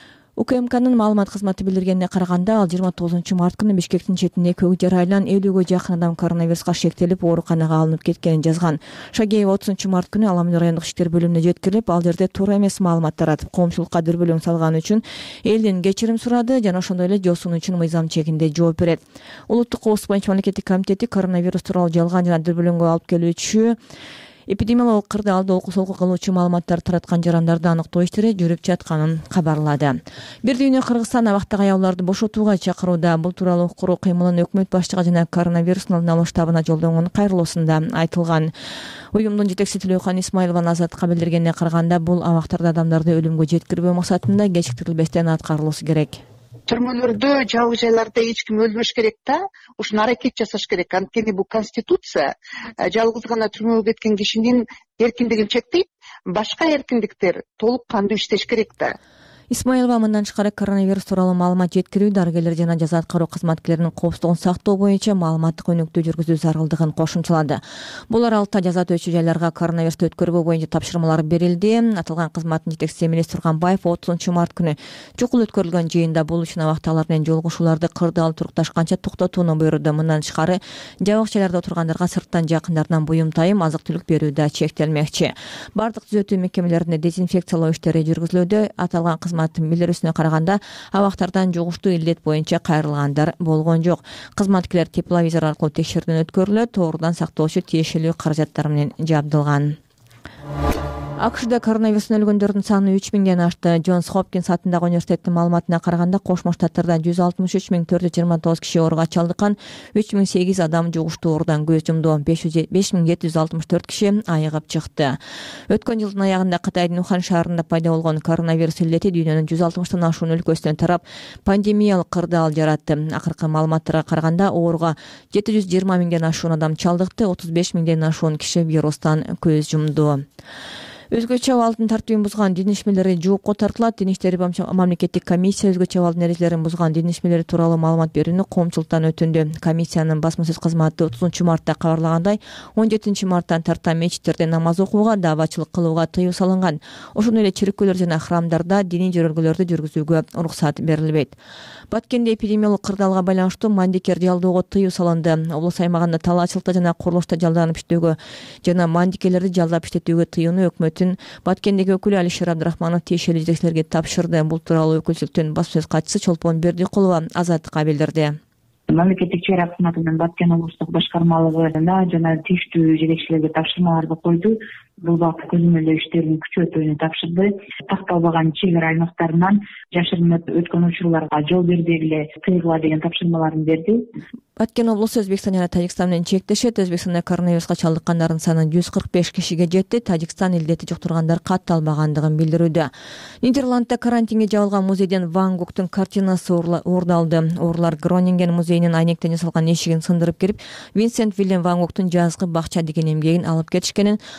УКМКнын маалымат кызматы билдиргенине караганда, ал жыйырма тогузунчу март күнү Бишкектин четинде Көкжар айылынан элүүгө жакын адам коронавируска шектелип, ооруканага алынып кеткенин жазган. Шагеева отузунчу март күнү Аламин райондук иштер бөлүмүнө жеткирилип, ал жерде туура эмес маалымат таратып, коомчулукка дүрбөлөң салганы үчүн элден кечирим сурады жана ошондой эле жосун үчүн мыйзам чегинде жооп берет. Улуттук коопсуздук боюнча мамлекеттик комитети коронавирус тууралуу жалган жана дүрбөлөңгө алып келүүчү эпидемиологиялык кырдаалды окуу кылуучу маалыматтар тараткан жарандарды аныктоо иштери жүрүп жатканын кабарлады. Бир дүйнө Кыргызстан абактагы аялдарды бошотууга чакырууда. Бул тууралуу укугу кыймылын өкмөт башчыгы жана коронавирустун алдын алуу штабына жолдогон кайрылуусунда айтылган. Уюмдун жетекчиси Тилөкан Исмаилова Азаттыкка билдиргенине караганда, бул абактарда адамдарды өлүмгө жеткирбөө максатында кечиктирилбестен аткарылышы керек. Түрмөлөрдө, жабык жайларда эч ким өлбөш керек да, ушуну аракет жасаш керек. Анткени бул конституция жалгыз гана түрмөгө кеткен кишинин эркиндигин чектейт, башка эркиндиктер толук кандуу иштеш керек да. Исмаилова мындан тышкары коронавирус тууралуу маалымат жеткирүү, дарыгерлер жана жаза аткаруу кызматкерлеринин коопсуздугун сактоо боюнча маалыматтык өнүктүү жүргүзүү зарылдыгын кошумчалады. Бул аралыкта жаза өтүүчү жайларга коронавирусту өткөрбөө боюнча тапшырмалар берилди. Аталган кызматтын жетекчиси Эмилес Турганбаев отузунчу март күнү чукул өткөрүлгөн жыйында бул үчүн абакта алар менен жолугушууларды кырдаал турукташканча токтотууну буйруду. Мындан тышкары жабык жайларда отургандарга сырттан жакындарынан буюм тайым, азык-түлүк берүү да чектелмекчи. Бардык түзөтүү мекемелеринде дезинфекциялоо иштери жүргүзүлүүдө. Аталган кызматтын билдирүүсүнө караганда, абактардан жугуштуу илдет боюнча кайрылгандар болгон жок. Кызматкерлер тепловизор аркылуу текшерүүдөн өткөрүлөт, тоорудан сактоочу тиешелүү каражаттар менен жабдылган. АКШда коронавирустан өлгөндөрдүн саны үч миңден ашты. Джонс Хопкинс атындагы университеттин маалыматына караганда, Кошмо Штаттарда жүз алтымыш үч миң төрт жүз жыйырма тогуз киши ооруга чалдыккан, үч миң сегиз адам жугуштуу оорудан көз жумду, беш миң жети жүз алтымыш төрт киши айыгып чыкты. Өткөн жылдын аягында Кытайдын Ухан шаарында пайда болгон коронавирус илдети дүйнөнүн жүз алтымыштан ашуун өлкөсүнөн тарап, пандемиялык кырдаал жаратты. Акыркы маалыматтарга караганда, ооруга жети жүз жыйырма миңден ашуун адам чалдыкты, отуз беш миңден ашуун киши вирустан көз жумду. Өзгөчө абалдын тартибин бузган дин ишмерлери жоопко тартылат. Дин иштери боюнча мамлекеттик комиссия өзгөчө абалдын эрежелерин бузган дин ишмерлери тууралуу маалымат берүүнү коомчулуктан өтүндү. Комиссиянын басма сөз кызматы отузунчу мартта кабарлагандай, он жетинчи марттан тарта мечиттерде намаз окууга, даавачылык кылууга тыюу салынган. Ошондой эле чиркөөлөр жана храмдарда диний жөрөлгөлөрдү жүргүзүүгө уруксат берилбейт. Баткенде эпидемиологик кырдаалга байланыштуу мандикер жалдоого тыюу салынды. Облус аймагында талаачылыкта жана курулушта жалданып иштөөгө жана мандикелерди жалдап иштетүүгө тыюуну өкмөт Баткендеги өкүлү Алишер Абдрахманов тиешелүү жетекчилерге тапшырды. Бул тууралуу өкүлчүлүктүн басма сөз катчысы Чолпон Бердикулова Азаттыкка билдирди. Мамлекеттик чек ара кызматынын Баткен облустук башкармалыгына жана тийиштүү жетекчилерге тапшырмаларды койду. Бул багытта көзөмөлдөө иштерин күчөтүүнү тапшырды. Такталбаган чек ара аймактарынан жашырынып өткөн учурларга жол бербей эле тыйгыла деген тапшырмаларын берди. Баткен облусу Өзбекстан жана Тажикстан менен чектешет. Өзбекстанда коронавируска чалдыккандардын саны жүз кырк беш кишиге жетти. Тажикстан илдети жуктургандар катталбагандыгын билдирүүдө. Нидерландда карантинге жабылган музейден Ван Гогтун картинасы уурдалды. Оорлар Гронинген музейинин айнектен жасалган эшигин сындырып кирип, Винсент Вильям Ван Гогтун жазгы бакча деген эмгегин алып кетишкенин Ност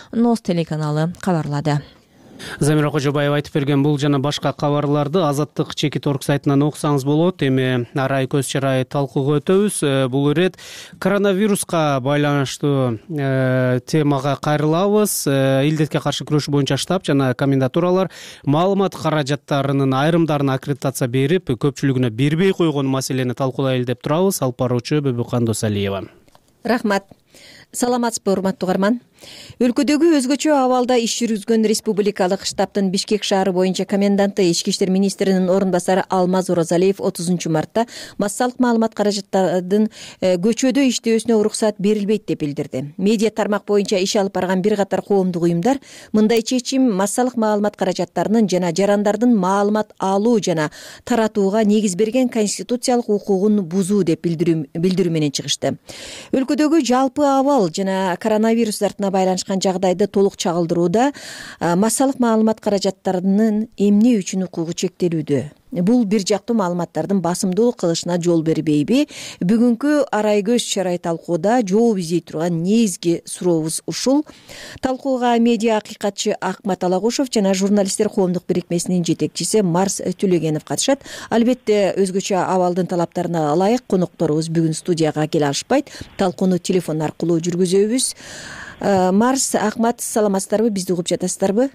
телеканалы кабарлады. Замира Кожобаева айтып берген бул жана башка кабарларды Азаттык чекит орг сайтынан окусаңыз болот. Эми арай көз чарай талкууга өтөбүз. Бул ирет коронавируска байланыштуу темага кайрылабыз. Илдетке каршы күрөшүү боюнча штаб жана комендатуралар маалымат каражаттарынын айрымдарын аккредитация берип, көпчүлүгүнө бербей койгон маселени талкуулайлы деп турабыз. Алып баруучу Бөбүкан Досалиева. Рахмат. Саламатсызбы, урматтуу угарман. Өлкөдөгү өзгөчө абалда иш жүргүзгөн республикалык штабтын Бишкек шаары боюнча коменданты ички иштер министринин орун басары Алмаз Оразалиев отузунчу мартта массалык маалымат каражаттарынын көчөдө иштөөсүнө уруксат берилбейт деп билдирди. Медиа тармак боюнча иш алып барган бир катар коомдук уюмдар мындай чечим массалык маалымат каражаттарынын жана жарандардын маалымат алуу жана таратууга негиз берген конституциялык укугун бузуу деп билдирүү менен чыгышты. Өлкөдөгү жалпы абал жана коронавирус дартына байланышкан жагдайды толук чагылдырууда массалык маалымат каражаттарынын эмне үчүн укугу чектелүүдө? Бул бир жактуу маалыматтардын басымдуу кылышына жол бербейби? Бүгүнкү арай көз чарай талкууда жооп издей турган негизги сурообуз ушул. Талкууга медиа акыйкатчы Акмат Алагушев жана журналисттер коомдук бирикмесинин жетекчиси Марс Түлөгенов катышат. Албетте өзгөчө абалдын талаптарына ылайык конокторубуз бүгүн студияга келе алышпайт. Талкууну телефон аркылуу жүргүзөбүз. Марс, Акмат, саламатсыздарбы? Бизди угуп жатасыздарбы?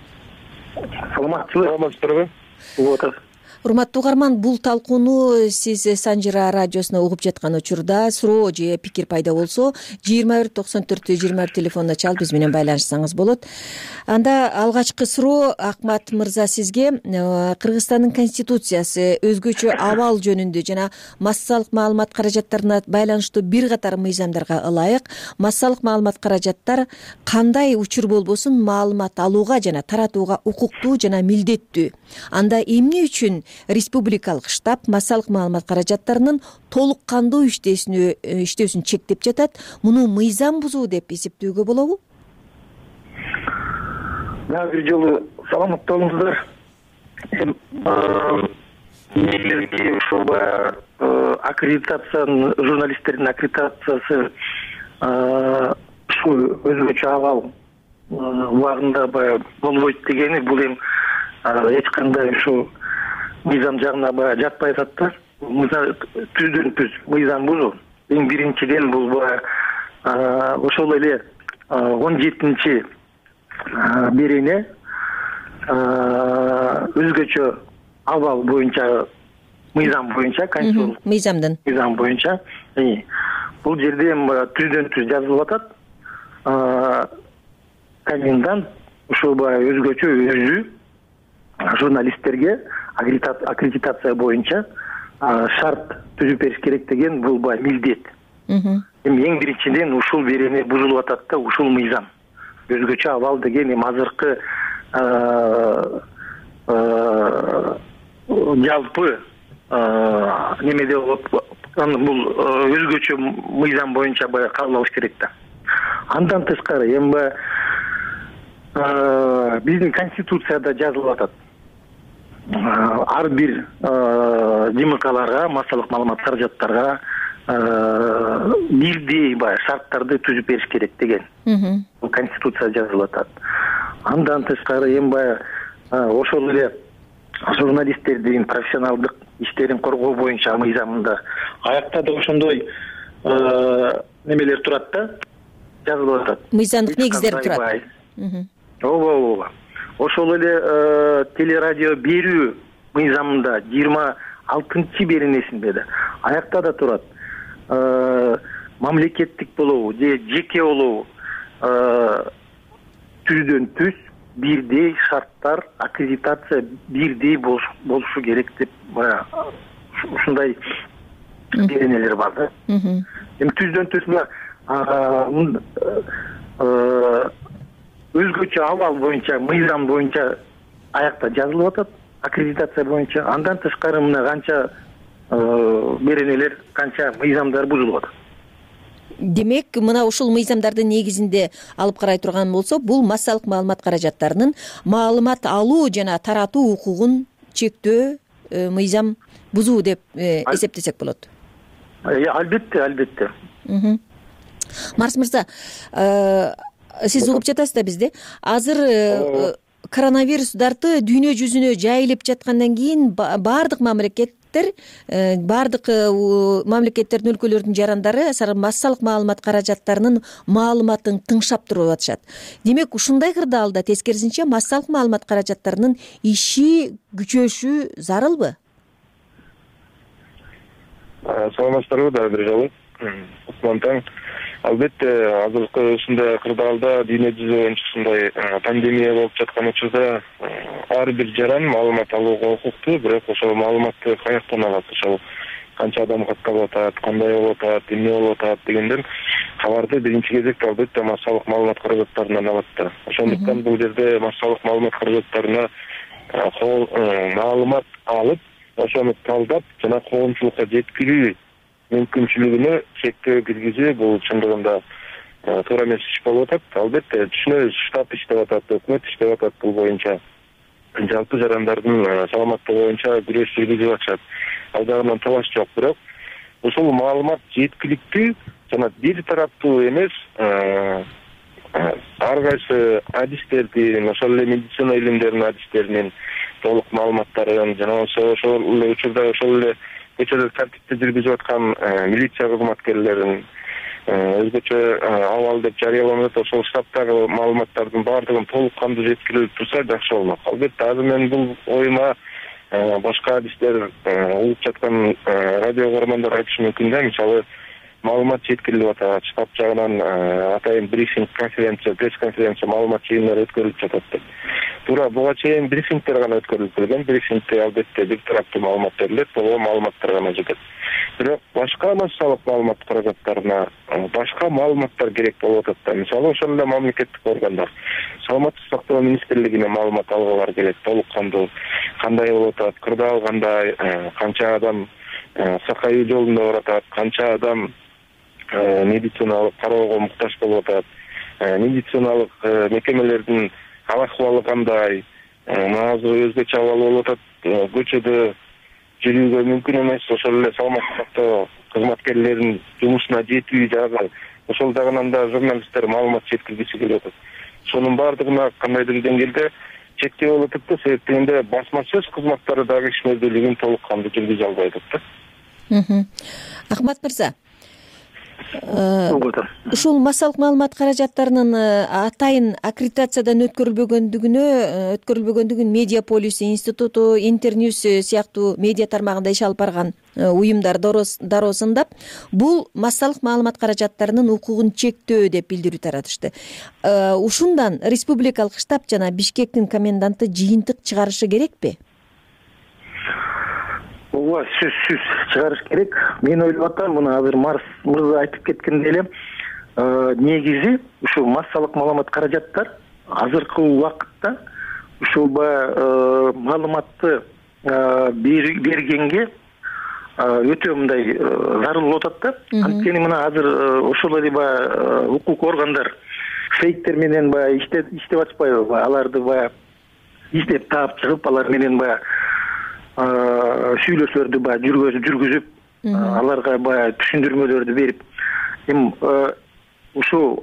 Саламатсызбы? Урматтуу угарман, бул талкууну сиз Санжира радиосуна угуп жаткан учурда суроо же пикир пайда болсо жыйырма бир токсон төрт жыйырма бир телефонуна чалып биз менен байланышсаңыз болот. Анда алгачкы суроо Акмат мырза сизге. Кыргызстандын конституциясы өзгөчө абал жөнүндө жана массалык маалымат каражаттарына байланыштуу бир катар мыйзамдарга ылайык массалык маалымат каражаттар кандай учур болбосун маалымат алууга жана таратууга укуктуу жана милдеттүү. Анда эмне үчүн республикалык штаб массалык маалымат каражаттарынын толук кандуу иштөөсүнө иштөөсүн чектеп жатат? Муну мыйзам бузуу деп эсептөөгө болобу? Дагы бир жолу саламатта болуңуздар. Негизги ушул аккредитациянын, журналисттердин аккредитациясы ушул өзгөчө абал убагында баягы болбойт дегени бул эми эч кандай ушу мыйзам жагына баягы жатпай атат да. Түздөн түз мыйзам бузуу. Эң биринчиден бул баягы ошол эле он жетинчи берене өзгөчө абал боюнча мыйзам боюнча конституциялык мыйзамдын мыйзам боюнча бул жерде түздөн түз жазылып атат. Комендант ушул баягы өзгөчө өзү журналисттерге аккредитация боюнча шарт түзүп бериш керек деген бул баягы милдет. Эми эң биринчиден ушул берене бузулуп атат да, ушул мыйзам. Өзгөчө абал деген эми азыркы жалпы немеде болуп бул өзгөчө мыйзам боюнча баягы кабыл алыш керек да. Андан тышкары эми баягы биздин конституцияда жазылып атат. Ар бир ЖМКларга, массалык маалымат каражаттарга бирдей баягы шарттарды түзүп бериш керек деген. Бул конституцияда жазылып атат. Андан тышкары эми баягы ошол эле журналисттердин профессионалдык иштерин коргоо боюнча мыйзамында аякта да ошондой немелер турат да, жазылып атат. Мыйзамдык негиздер турат. Ооба, ооба. Ошол эле телерадио берүү мыйзамында жыйырма алтынчы беренесинде да аякта да турат. Мамлекеттик болобу же жеке болобу түздөн түз бирдей шарттар, аккредитация бирдей болушу керек деп баягы ушундай беренелер бар да. Эми түздөн түз өзгөчө абал боюнча, мыйзам боюнча аякта жазылып атат, аккредитация боюнча. Андан тышкары мына канча беренелер, канча мыйзамдар бузулуп атат. Демек, мына ушул мыйзамдардын негизинде алып карай турган болсо, бул массалык маалымат каражаттарынын маалымат алуу жана таратуу укугун чектөө мыйзам бузуу деп эсептесек болот. Албетте, албетте. Марс мырза, сиз угуп жатасыз да бизди. Азыр коронавирус дарты дүйнө жүзүнө жайылып жаткандан кийин баардык мамлекеттер баардык мамлекеттердин өлкөлөрдүн жарандары массалык маалымат каражаттарынын маалыматын тыңшап туруп атышат. Демек ушундай кырдаалда тескерисинче массалык маалымат каражаттарынын иши күчөшү зарылбы? Саламатсыздарбы дагы бир жолу. Усман таң. Албетте азыркы ушундай кырдаалда дүйнө жүзү боюнча ушундай пандемия болуп жаткан учурда ар бир жаран маалымат алууга укуктуу, бирок ошол маалыматты каяктан алат, ошол канча адам катталып атат, кандай болуп атат, эмне болуп атат дегенден кабарды биринчи кезекте албетте массалык маалымат каражаттарынан алат да. Ошондуктан бул жерде массалык маалымат каражаттарына маалымат алып, ошону талдап жана коомчулукка жеткирүү мүмкүнчүлүгүнө чектөө киргизүү бул чындыгында туура эмес иш болуп атат. Албетте түшүнөбүз, штаб иштеп атат, өкмөт иштеп атат бул боюнча. Жалпы жарандардын саламаттыгы боюнча күрөш жүргүзүп атышат. Ал жагынан талаш жок, бирок ушул маалымат жеткиликтүү жана бир тараптуу эмес, ар кайсы адистердин, ошол эле медицина илимдеринин адистеринин толук маалыматтарын жана ошол эле учурда ошол эле көчөдө тартипти жүргүзүп аткан милиция кызматкерлерин өзгөчө абал деп жарыяланып атат, ошол штабтагы маалыматтардын баардыгын толук кандуу жеткирилип турса жакшы болмок. Албетте азыр мен бул оюма башка адистер угуп жаткан радио көрөрмандар айтышы мүмкүн да, мисалы маалымат жеткирилип атат, штаб жагынан атайын брифинг, конференция, пресс-конференция, маалымат жыйындар өткөрүлүп жатат деп. Туура буга чейин брифингдер гана өткөрүлүп келген. Брифингде албетте бир тараптуу маалымат берилет, бул маалыматтар гана жетет. Бирок башка массалык маалымат каражаттарына башка маалыматтар керек болуп атат да. Мисалы ошол эле мамлекеттик органдар, саламаттык сактоо министрлигине маалымат алгалар келет, толук кандуу кандай болуп атат, кырдаал кандай, канча адам сакаюу жолунда баратат, канча адам медициналык кароого муктаж болуп атат, медициналык мекемелердин ал акыбалы кандай, азыр өзгөчө абал болуп атат, көчөдө жүрүүгө мүмкүн эмес, ошол эле саламаттык сактоо кызматкерлеринин жумушуна жетүү жагы, ошол жагынан да журналисттер маалымат жеткиргиси келип атат. Сонун баардыгына кандайдыр деңгээлде чектөө болуп атат да, себептегенде басма сөз кызматтары дагы ишмердүүлүгүн толук кандуу жүргүзө албай атат да. Ахмат мырза, ушул массалык маалымат каражаттарынын атайын аккредитациядан өткөрүлбөгөндүгүнө өткөрүлбөгөндүгүн Медиаполис институту, Интерньюс сыяктуу медиа тармагында иш алып барган уюмдар дароосундап, бул массалык маалымат каражаттарынын укугун чектөө деп билдирүү таратышты. Ушундан республикалык штаб жана Бишкектин коменданты жыйынтык чыгарышы керекпи? Ооба, сөзсүз чыгарыш керек. Мен ойлоп атам, муну азыр Марс мырза айтып кеткендей эле, негизи ушул массалык маалымат каражаттар азыркы убакытта ушул баягы маалыматты бергенге өтө мындай зарыл болуп атат да. Анткени мына азыр ошол эле баягы укук органдар фейктер менен баягы иштеп атышпайбы? Аларды баягы издеп таап чыгып, алар менен баягы сүйлөшүүлөрдү баягы жүргүзүп, аларга баягы түшүндүрмөлөрдү берип, эми ушул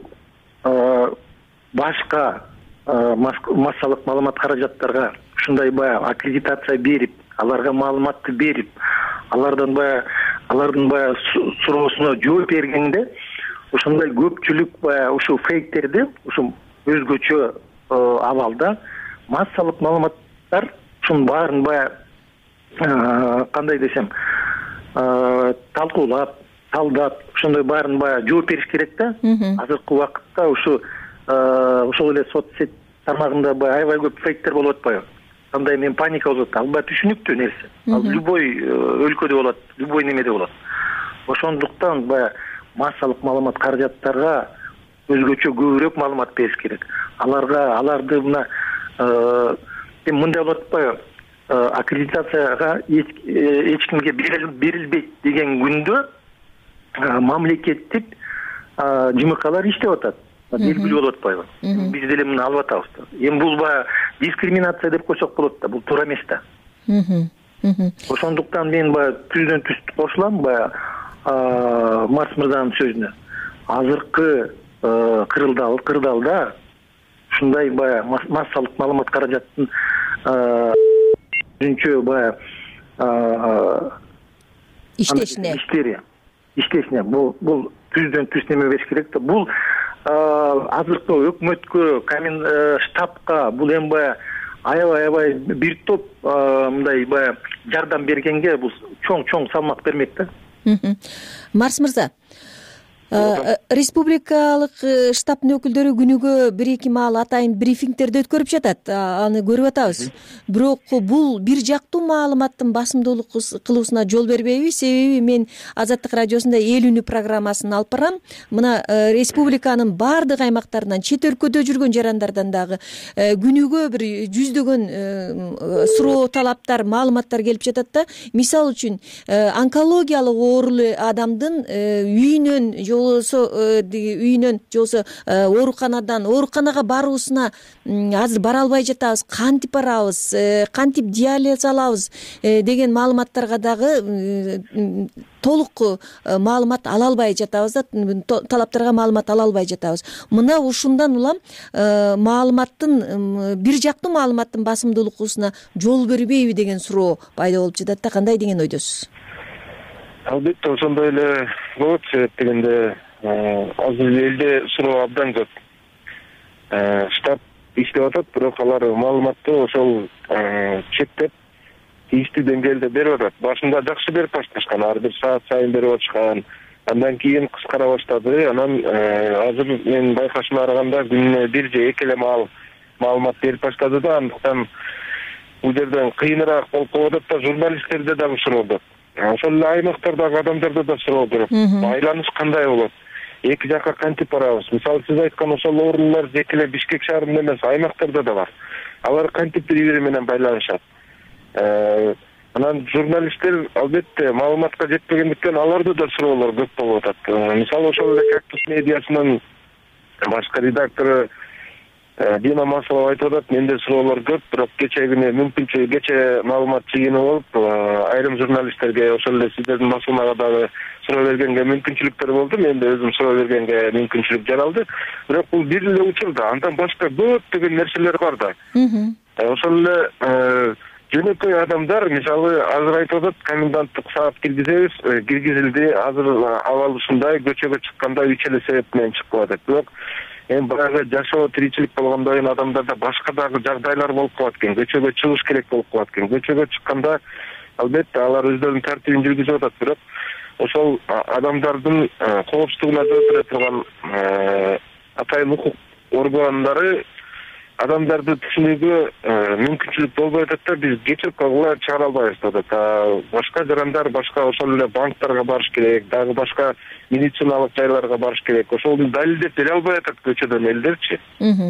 башка массалык маалымат каражаттарга ушундай баягы аккредитация берип, аларга маалыматты берип, алардан баягы алардын баягы суроосуна жооп бергенде, ушундай көпчүлүк баягы ушул фейктерди, ушул өзгөчө абалда массалык маалыматтар ушунун баарын баягы кандай десем, талкуулап, талдап, ошондой баарын баягы жооп бериш керек да. Азыркы убакытта ушу ошол эле соцсет тармагында баягы аябай көп фейктер болуп атпайбы? Кандай мен паника болуп атат. Ал баягы түшүнүктүү нерсе. Ал любой өлкөдө болот, любой немеде болот. Ошондуктан баягы массалык маалымат каражаттарга өзгөчө көбүрөөк маалымат бериш керек. Аларга аларды мына эми мындай болуп атпайбы? Аккредитацияга эч кимге берилбейт деген күндө мамлекеттик жымыкалар иштеп атат. Белгилүү болуп атпайбы? Биз деле муну алып атабыз да. Эми бул баягы дискриминация деп койсок болот да, бул туура эмес да. Ошондуктан мен баягы түздөн түз кошулам баягы Марс мырзанын сөзүнө. Азыркы кырылды кырдал да ушундай баягы массалык маалымат каражаттын өзүнчө баягы иштешине иштери иштешине бул бул түздөн түз неме бериш керек да. Бул азыркы өкмөткө камин штабка бул эми баягы аябай аябай бир топ мындай баягы жардам бергенге бул чоң чоң салмак бермек да. Марс мырза, республикалык штабтын өкүлдөрү күнүгө бир эки маал атайын брифингтерди өткөрүп жатат, аны көрүп атабыз. Бирок бул бир жактуу маалыматтын басымдуулук кылуусуна жол бербейби? Себеби мен Азаттык радиосунда эл үнү программасын алып барам. Мына республиканын баардык аймактарынан, чет өлкөдө жүргөн жарандардан дагы күнүгө бир жүздөгөн суроо, талаптар, маалыматтар келип жатат да. Мисалы үчүн онкологиялык оорулуу адамдын үйүнөн болсо үйүнөн же болсо ооруканадан ооруканага баруусуна азыр бара албай жатабыз, кантип барабыз, кантип диализ алабыз деген маалыматтарга дагы толук маалымат ала албай жатабыз да, талаптарга маалымат ала албай жатабыз. Мына ушундан улам маалыматтын бир жактуу маалыматтын басымдуулугусуна жол бербейби деген суроо пайда болуп жатат да. Кандай деген ойдосуз? Албетте ошондой эле болот. Себеп дегенде азыр элде суроо абдан көп. Штаб иштеп атат, бирок алар маалыматты ошол чектеп тийиштүү деңгээлде берип атат. Башында жакшы берип башташкан, ар бир саат сайын берип атышкан. Андан кийин кыскара баштады. Анан азыр мен байкашыма караганда күнүнө бир же эки эле маал маалымат берип баштады да. Андыктан бул жерден кыйыныраак болуп калып атат да, журналисттерде дагы суроо көп. Ошол эле аймактардагы адамдарда да суроо керек. Байланыш кандай болот? Эки жакка кантип барабыз? Мисалы сиз айткан ошол оорулар жеке эле Бишкек шаарында эмес, аймактарда да бар. Алар кантип бири-бири менен байланышат? Анан журналисттер албетте маалыматка жетпегендиктен аларда да суроолор көп болуп атат. Мисалы ошол эле Кактус медиасынын башкы редактору Дина Маслова айтып атат, менде суроолор көп, бирок кече күнү мүмкүнчүлүк кече маалымат жыйыны болуп, айрым журналисттерге ошол эле сиздердин басылмага дагы суроо бергенге мүмкүнчүлүктөр болду. Мен да өзүм суроо бергенге мүмкүнчүлүк жаралды. Бирок бул бир эле учур да, андан башка көптөгөн нерселер бар да. Ошол эле жөнөкөй адамдар, мисалы азыр айтып атат, коменданттык саат киргизебиз, киргизилди. Азыр абал ушундай, көчөгө чыкканда үч эле себеп менен чыгып атат. Бирок эми баягы жашоо тиричилик болгондон кийин адамдарда башка дагы жагдайлар болуп калат экен. Көчөгө чыгыш керек болуп калат экен. Көчөгө чыкканда албетте алар өздөрүнүн тартибин жүргүзүп атат, бирок ошол адамдардын коопсуздугуна жооп бере турган атайын укук органдары адамдарды түшүнүүгө мүмкүнчүлүк болбой атат да, биз кечирип койгула чыгара албайбыз деп атат. Башка жарандар, башка ошол эле банктарга барыш керек, дагы башка медициналык жайларга барыш керек. Ошол далилдеп бере албай атат көчөдөн элдерчи.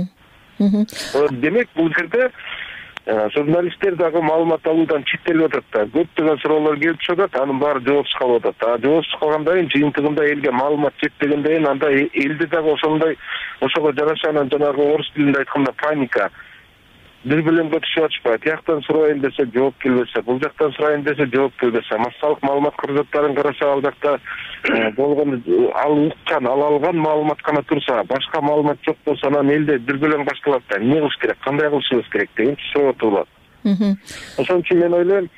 Демек бул жерде журналисттер дагы маалымат алуудан чектелип атат да. Көптөгөн суроолор келип чыгат, анын баары жоопсуз калып атат. А жоопсуз калгандан кийин жыйынтыгында элге маалымат жетпегенден кийин анда элде дагы ошондой ошого жараша анан жанагы орус тилинде айтканда паника. Бир билимге түшүп атышпайт. Тияктан сурайын десе жооп келбесе, бул жактан сурайын десе жооп келбесе, массалык маалымат каражаттарын караса ал жакта болгон ал уккан, ал алган маалымат гана турса, башка маалымат жок болсо анан элде дүрбөлөң башталат да. Эмне кылыш керек, кандай кылышыбыз керек деген суроо туулат. Ошон үчүн мен ойлойм,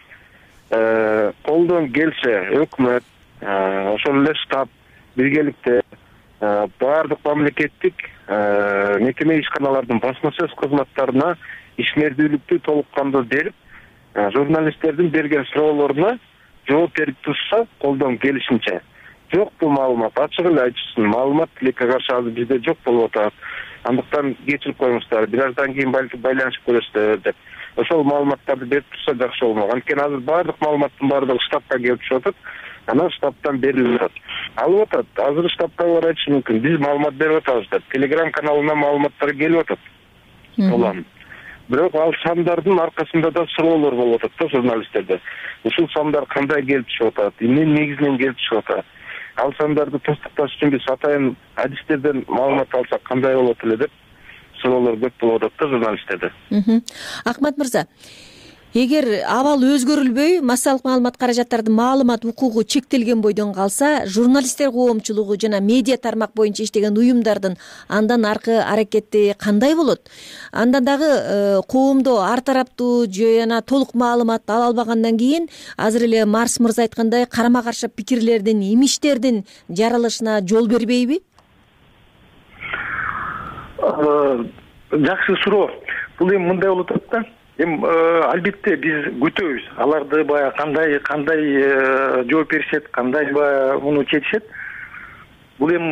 колдон келсе өкмөт, ошол эле штаб биргеликте баардык мамлекеттик мекеме ишканалардын басма сөз кызматтарына ишмердүүлүктү толук кандуу берип, журналисттердин берген суроолоруна жооп берип турса, колдон келишинче. Жок бул маалымат, ачык эле айтышсын, маалымат тилекке каршы азыр бизде жок болуп атат. Андыктан кечирип коюңуздар, бир аздан кийин балки байланышып көрөсүздөр деп. Ошол маалыматтарды берип турса жакшы болмок. Анткени азыр баардык маалыматтын баардыгы штабка келип түшүп атат. Анан штабтан берилип атат. Алып атат. Азыр штабта бар айтышы мүмкүн. Биз маалымат берип атабыз деп. Телеграм каналына маалыматтар келип атат. Улам. Бирок ал сандардын аркасында да суроолор болуп атат да журналисттерде. Ушул сандар кандай келип түшүп атат? Эмненин негизинен келип түшүп атат? Ал сандарды тастыкташ үчүн биз атайын адистерден маалымат алсак кандай болот эле деп суроолор көп болуп атат да журналисттерде. Акмат мырза, эгер абал өзгөрүлбөй массалык маалымат каражаттардын маалымат укугу чектелген бойдон калса, журналисттер коомчулугу жана медиа тармак боюнча иштеген уюмдардын андан аркы аракети кандай болот? Андан дагы коомдо ар тараптуу жана толук маалымат ала албагандан кийин азыр эле Марс мырза айткандай карама каршы пикирлердин, имиштердин жаралышына жол бербейби? Жакшы суроо. Бул эми мындай болуп атат да. Эми албетте биз күтөбүз. Аларды баягы кандай кандай жооп беришет, кандай баягы муну чечишет. Бул эми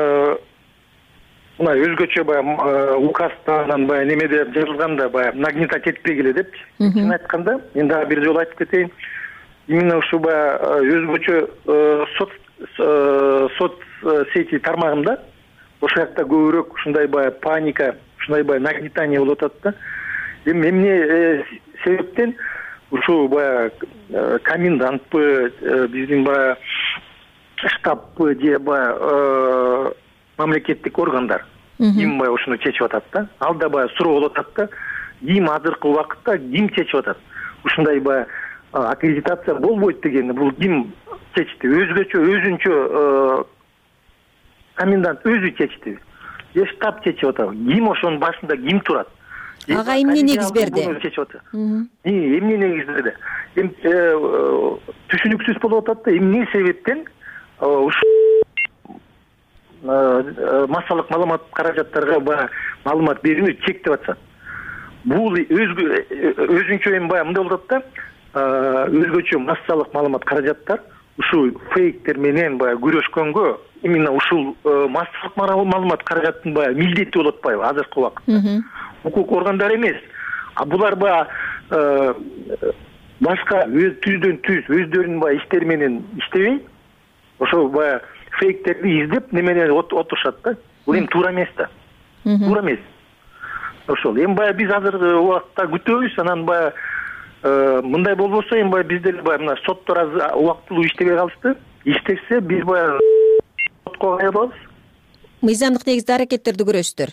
мына өзгөчө баягы указдан баягы немеде жазылганда баягы нагнетать этпегиле депчи. Чын айтканда, мен дагы бир жолу айтып кетейин. Именно ушу баягы өзгөчө соц соц сети тармагында ошол жакта көбүрөөк ушундай баягы паника, ушундай баягы нагнетание болуп атат да. Эми эмне себептен ушул баягы комендантпы, биздин баягы штабпы же баягы мамлекеттик органдар ким баягы ушуну чечип атат да. Алда баягы суроо болуп атат да. Ким азыркы убакытта ким чечип атат? Ушундай баягы аккредитация болбойт дегени бул ким чечти? Өзгөчө өзүнчө комендант өзү чечти. Же штаб чечип атат? Ким ошонун башында ким турат? Ага эмне негиз берди? Эмне негиз берди? Эми түшүнүксүз болуп атат да, эмне себептен ушул массалык маалымат каражаттарга баягы маалымат берүүнү чектеп атышат. Бул өзүнчө эми баягы мындай болуп атат да, өзгөчө массалык маалымат каражаттар ушул фейктер менен баягы күрөшкөнгө именно ушул массалык маалымат каражаттын баягы милдети болуп атпайбы азыркы убакытта? Укук органдары эмес. А булар баягы башка түздөн түз өздөрүнүн баягы иштери менен иштебей, ошол баягы фейктерди издеп неменен отурушат да. Бул эми туура эмес да. Туура эмес. Ошол. Эми баягы биз азыркы убакытта күтөбүз, анан баягы мындай болбосо эми баягы бизде баягы мына соттор азыр убактылуу иштебей калышты. Иштесе биз баягы сотко кая алабыз? Мыйзамдык негизде аракеттерди көрөсүздөр.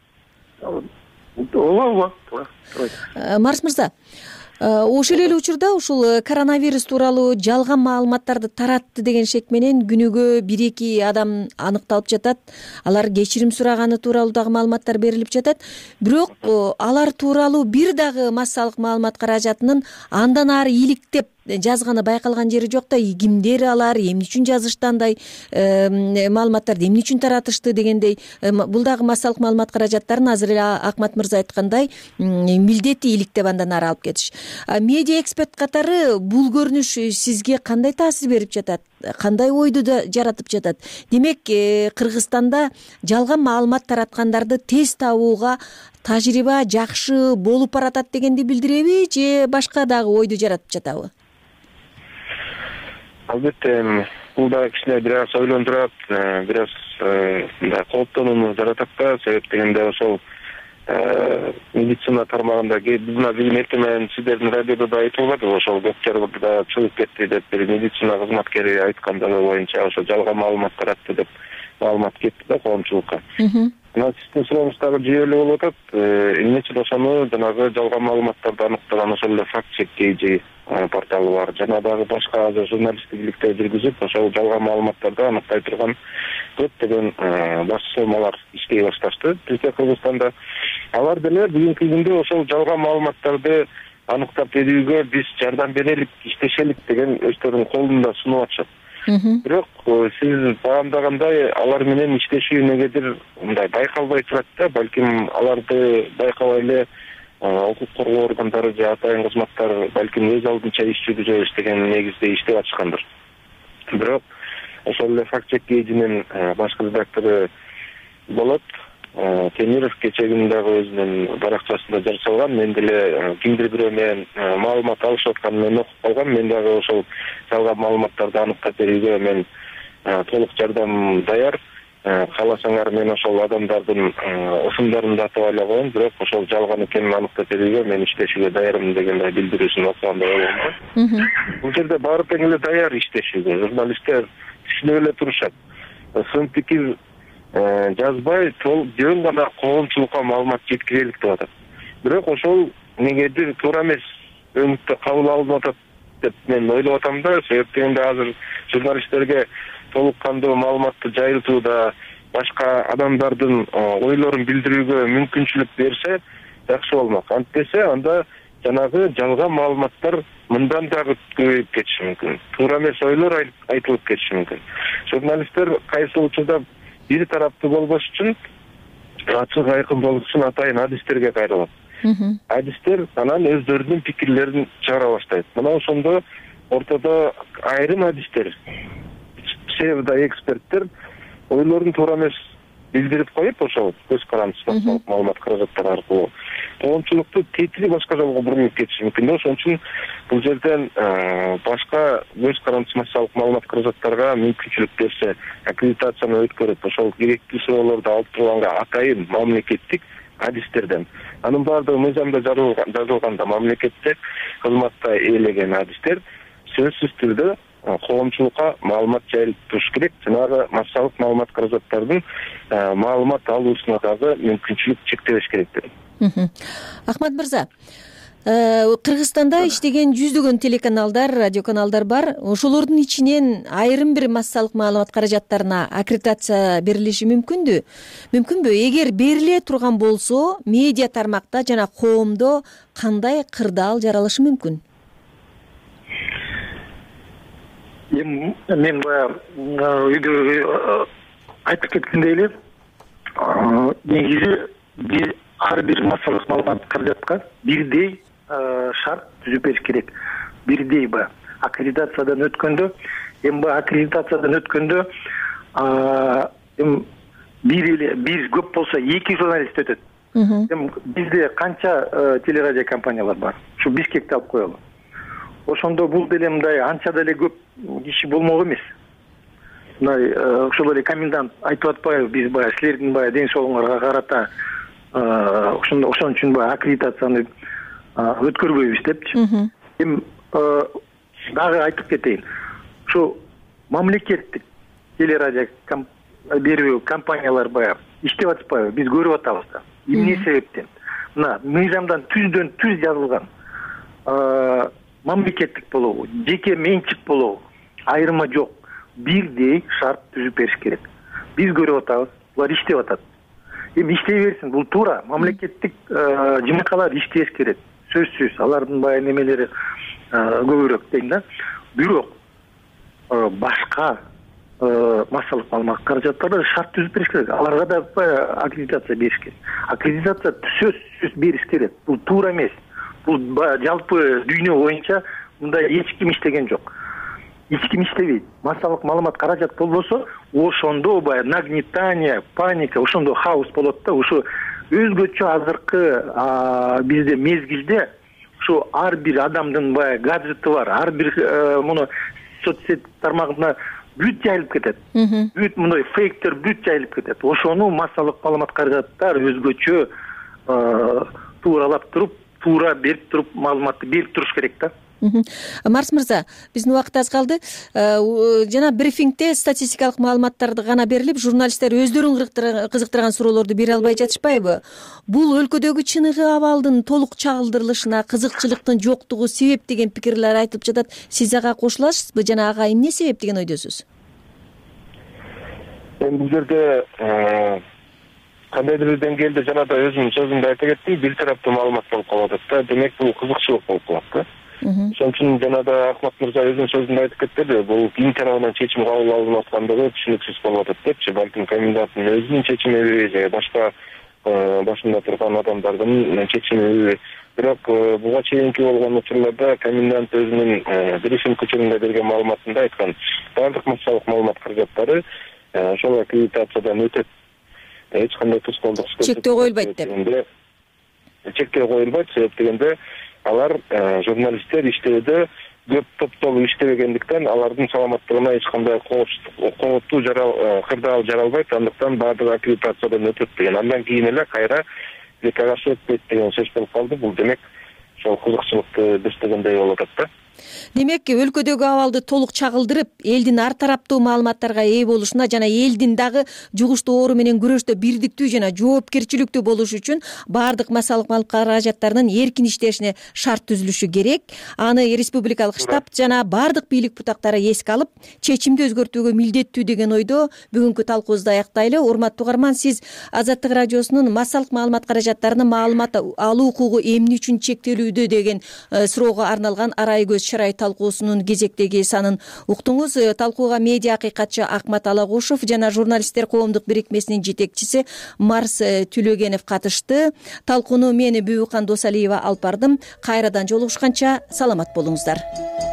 Ооба, ооба. Марс мырза, ошол эле учурда ушул коронавирус тууралуу жалган маалыматтарды таратты деген шек менен күнүгө бир эки адам аныкталып жатат. Алар кечирим сураганы тууралуу дагы маалыматтар берилип жатат. Бирок алар тууралуу бир дагы массалык маалымат каражатынын андан ары иликтеп жазганы байкалган жери жок да. Кимдер алар, эмне үчүн жазышты андай маалыматтарды, эмне үчүн таратышты дегендей. Бул дагы массалык маалымат каражаттарын азыр эле Акмат мырза айткандай милдети иликтеп андан ары алып кетиш. Медиа эксперт катары бул көрүнүш сизге кандай таасир берип жатат? Кандай ойду да жаратып жатат? Демек, Кыргызстанда жалган маалымат тараткандарды тез табууга тажрыйба жакшы болуп баратат дегенди билдиреби, же башка дагы ойду жаратып жатабы? Албетте, бул да кичине бир аз ойлондурат, бир аз мындай кооптонууну жаратат да, себеп дегенде ошол медицина тармагында мына биздин эртең менен сиздердин радиодо да айтып алды, ошол көп жерлерде чыгып кетти деп бир медицина кызматкери айткандыгы боюнча ошо жалган маалымат таратты деп маалымат кетти да коомчулукка. Мына сиздин сурооңуздагы жүйө эле болуп атат. Эмне үчүн ошону жанагы жалган маалыматтарды аныктаган ошол эле факт чек кейжи порталы бар. Жана дагы башка азыр журналисттик иликтер жүргүзүп, ошол жалган маалыматтарды аныктай турган көптөгөн басылмалар иштей башташты. Бизде Кыргызстанда алар деле бүгүнкү күндө ошол жалган маалыматтарды аныктап берүүгө биз жардам берелик, иштешелик деген өздөрүнүн колунда сунуп атышат. Бирок сиз баяндагандай алар менен иштешүү негедир мындай байкалбай турат да, балким аларды байкабай эле укук коргоо органдары же атайын кызматтар балким өз алдынча иш жүргүзөбүз деген негизде иштеп атышкандыр. Бирок ошол эле факт чек кейжинин башкы редактору болот. Темиров кечээ күнү дагы өзүнүн баракчасында жазылган, мен деле кимдир бирөө менен маалымат алышып атканын мен окуп калгам. Мен дагы ошол жалган маалыматтарды аныктап берүүгө мен толук жардам даяр. Кааласаңар мен ошол адамдардын ысымдарын да атап эле коем, бирок ошол жалган экенин аныктап берүүгө мен иштешүүгө даярмын дегендей билдирүүсүн окуганда ойлойм. Бул жерде баары тең эле даяр иштешүүгө журналисттер түшүнүп эле турушат. Сын пикир жазбай, жөн гана коомчулукка маалымат жеткирелик деп атат. Бирок ошол негедир туура эмес өңүттө кабыл алынып атат деп мен ойлоп атам да. Себеп дегенде азыр журналисттерге толук кандуу маалыматты жайылтууда башка адамдардын ойлорун билдирүүгө мүмкүнчүлүк берсе жакшы болмок. Антпесе анда жанагы жалган маалыматтар мындан дагы көбөйүп кетиши мүмкүн. Туура эмес ойлор айтылып кетиши мүмкүн. Журналисттер кайсы учурда бир тараптуу болбош үчүн, ачык айкын болуш үчүн атайын адистерге кайрылат. Адистер анан өздөрүнүн пикирлерин чыгара баштайт. Мына ошондо ортодо айрым адистер, псевдо эксперттер ойлорун туура эмес билдирип коюп, ошол көз карандысына маалымат каражаттары аркылуу коомчулукту тетири башка жолго буруп кетиши мүмкүн. Ошон үчүн бул жерден башка көз карандысы массалык маалымат каражаттарга мүмкүнчүлүк берсе, аккредитацияны өткөрүп, ошол керектүү суроолорду алып турганга атайын мамлекеттик адистерден. Анын баардыгы мыйзамда жазылганда мамлекеттик кызматта ээлеген адистер сөзсүз түрдө коомчулукка маалымат жайылтып туруш керек. Жанагы массалык маалымат каражаттардын маалымат алуусуна дагы мүмкүнчүлүк чектелиш керек деп. Ахмат мырза, Кыргызстанда иштеген жүздөгөн телеканалдар, радиоканалдар бар. Ошолордун ичинен айрым бир массалык маалымат каражаттарына аккредитация берилиши мүмкүндү? Мүмкүнбү? Эгер бериле турган болсо, медиа тармакта жана коомдо кандай кырдаал жаралышы мүмкүн? Мен баягы үйдө айтып кеткендей эле, негизи бир ар бир массалык маалымат каражатка бирдей шарт түзүп бериш керек. Бирдей баягы аккредитациядан өткөндө, эми баягы аккредитациядан өткөндө эми бир эле бир көп болсо эки журналист өтөт. Эми бизде канча телерадио компаниялар бар? Ушу Бишкекти алып коелу. Ошондо бул деле мындай анча деле көп киши болмок эмес. Мындай ошол эле комендант айтып атпайбы, биз баягы силердин баягы ден соолугуңарга карата ошондо ошон үчүн баягы аккредитацияны өткөрбөйбүз депчи. Эми дагы айтып кетейин. Ушу мамлекеттик телерадио берүү компаниялар баягы иштеп атпайбы, биз көрүп атабыз да. Эмне себептен? Мына мыйзамдан түздөн түз жазылган мамлекеттик болобу, жеке менчик болобу, айырма жок. Бирдей шарт түзүп бериш керек. Биз көрүп атабыз, булар иштеп атат. Эми иштей берсин, бул туура. Мамлекеттик жымыкалар иштеш керек. Сөзсүз, алардын баягы немелери көбүрөөк дейм да. Бирок башка массалык маалымат каражаттары шарт түзүп бериш керек. Аларга да аккредитация бериш керек. Аккредитация сөзсүз бериш керек. Бул туура эмес. Бул жалпы дүйнө боюнча мындай эч ким иштеген жок. Эч ким иштебейт. Массалык маалымат каражат болбосо, ошондо баягы нагнетание, паника, ошондо хаос болот да. Ушу өзгөчө азыркы бизде мезгилде ушу ар бир адамдын баягы гаджети бар, ар бир муну соцсет тармагына бүт жайылып кетет. Бүт мындай фейктер бүт жайылып кетет. Ошону массалык маалымат каражаттар өзгөчө тууралап туруп, туура берип туруп, маалыматты берип туруш керек да. Марс мырза, биздин убакыт аз калды. Жана брифингде статистикалык маалыматтарды гана берилип, журналисттер өздөрүн кызыктырган суроолорду бере албай жатышпайбы? Бул өлкөдөгү чыныгы абалдын толук чагылдырылышына кызыкчылыктын жоктугу себеп деген пикирлер айтылып жатат. Сиз ага кошуласызбы жана ага эмне себеп деген ойдосуз? Эми бул жерде кандайдыр бир деңгээлде жана да өзүмдүн сөзүмдө айта кеттим, бир тараптуу маалымат болуп калып атат да. Демек бул кызыкчылык болуп калат да. Ошон үчүн жана да Ахмат мырза өзүнүн сөзүндө айтып кетти, бул ким тарабынан чечим кабыл алынып аткандыгы түшүнүксүз болуп атат депчи. Балким коменданттын өзүнүн чечимиби же башка башында турган адамдардын чечимиби. Бирок буга чейинки болгон учурларда комендант өзүнүн брифинг учурунда берген маалыматында айткан, баардык массалык маалымат каражаттары ошол аккредитациядан өтөт. Эч кандай тоскоолдук чектөө коюлбайт деп. Чектөө коюлбайт, себеп дегенде алар журналисттер иштөөдө көп топтолуп иштебегендиктен алардын саламаттыгына эч кандай кооптуу кырдаал жаралбайт, андыктан баардыгы аккредитациядан өтөт деген. Андан кийин эле кайра бекага өтпөйт деген сөз болуп калды. Бул демек ошол кызыкчылыкты бестегендей болуп атат да. демек өлкөдөгү абалды толук чагылдырып элдин ар тараптуу маалыматтарга ээ болушуна жана элдин дагы жугуштуу оору менен күрөштө бирдиктүү жана жоопкерчиликтүү болушу үчүн баардык массалык маалымат каражаттарынын эркин иштешине шарт түзүлүшү керек. Аны республикалык штаб жана баардык бийлик бутактары эске алып чечимди өзгөртүүгө милдеттүү деген ойдо бүгүнкү талкуубузду аяктайлы. Урматтуу угарман, сиз Азаттык радиосунун массалык маалымат каражаттарынын маалымат алуу укугу эмне үчүн чектелүүдө деген суроого арналган арай көз чырай талкуусунун кезектеги санын уктуңуз. Талкууга медиа акыйкатчы Акмат Алагушев жана журналисттер коомдук бирикмесинин жетекчиси Марс Түлөгенов катышты. Талкууну мен Бүбүкан Досалиева алып бардым. Кайрадан жолугушканча саламат болуңуздар.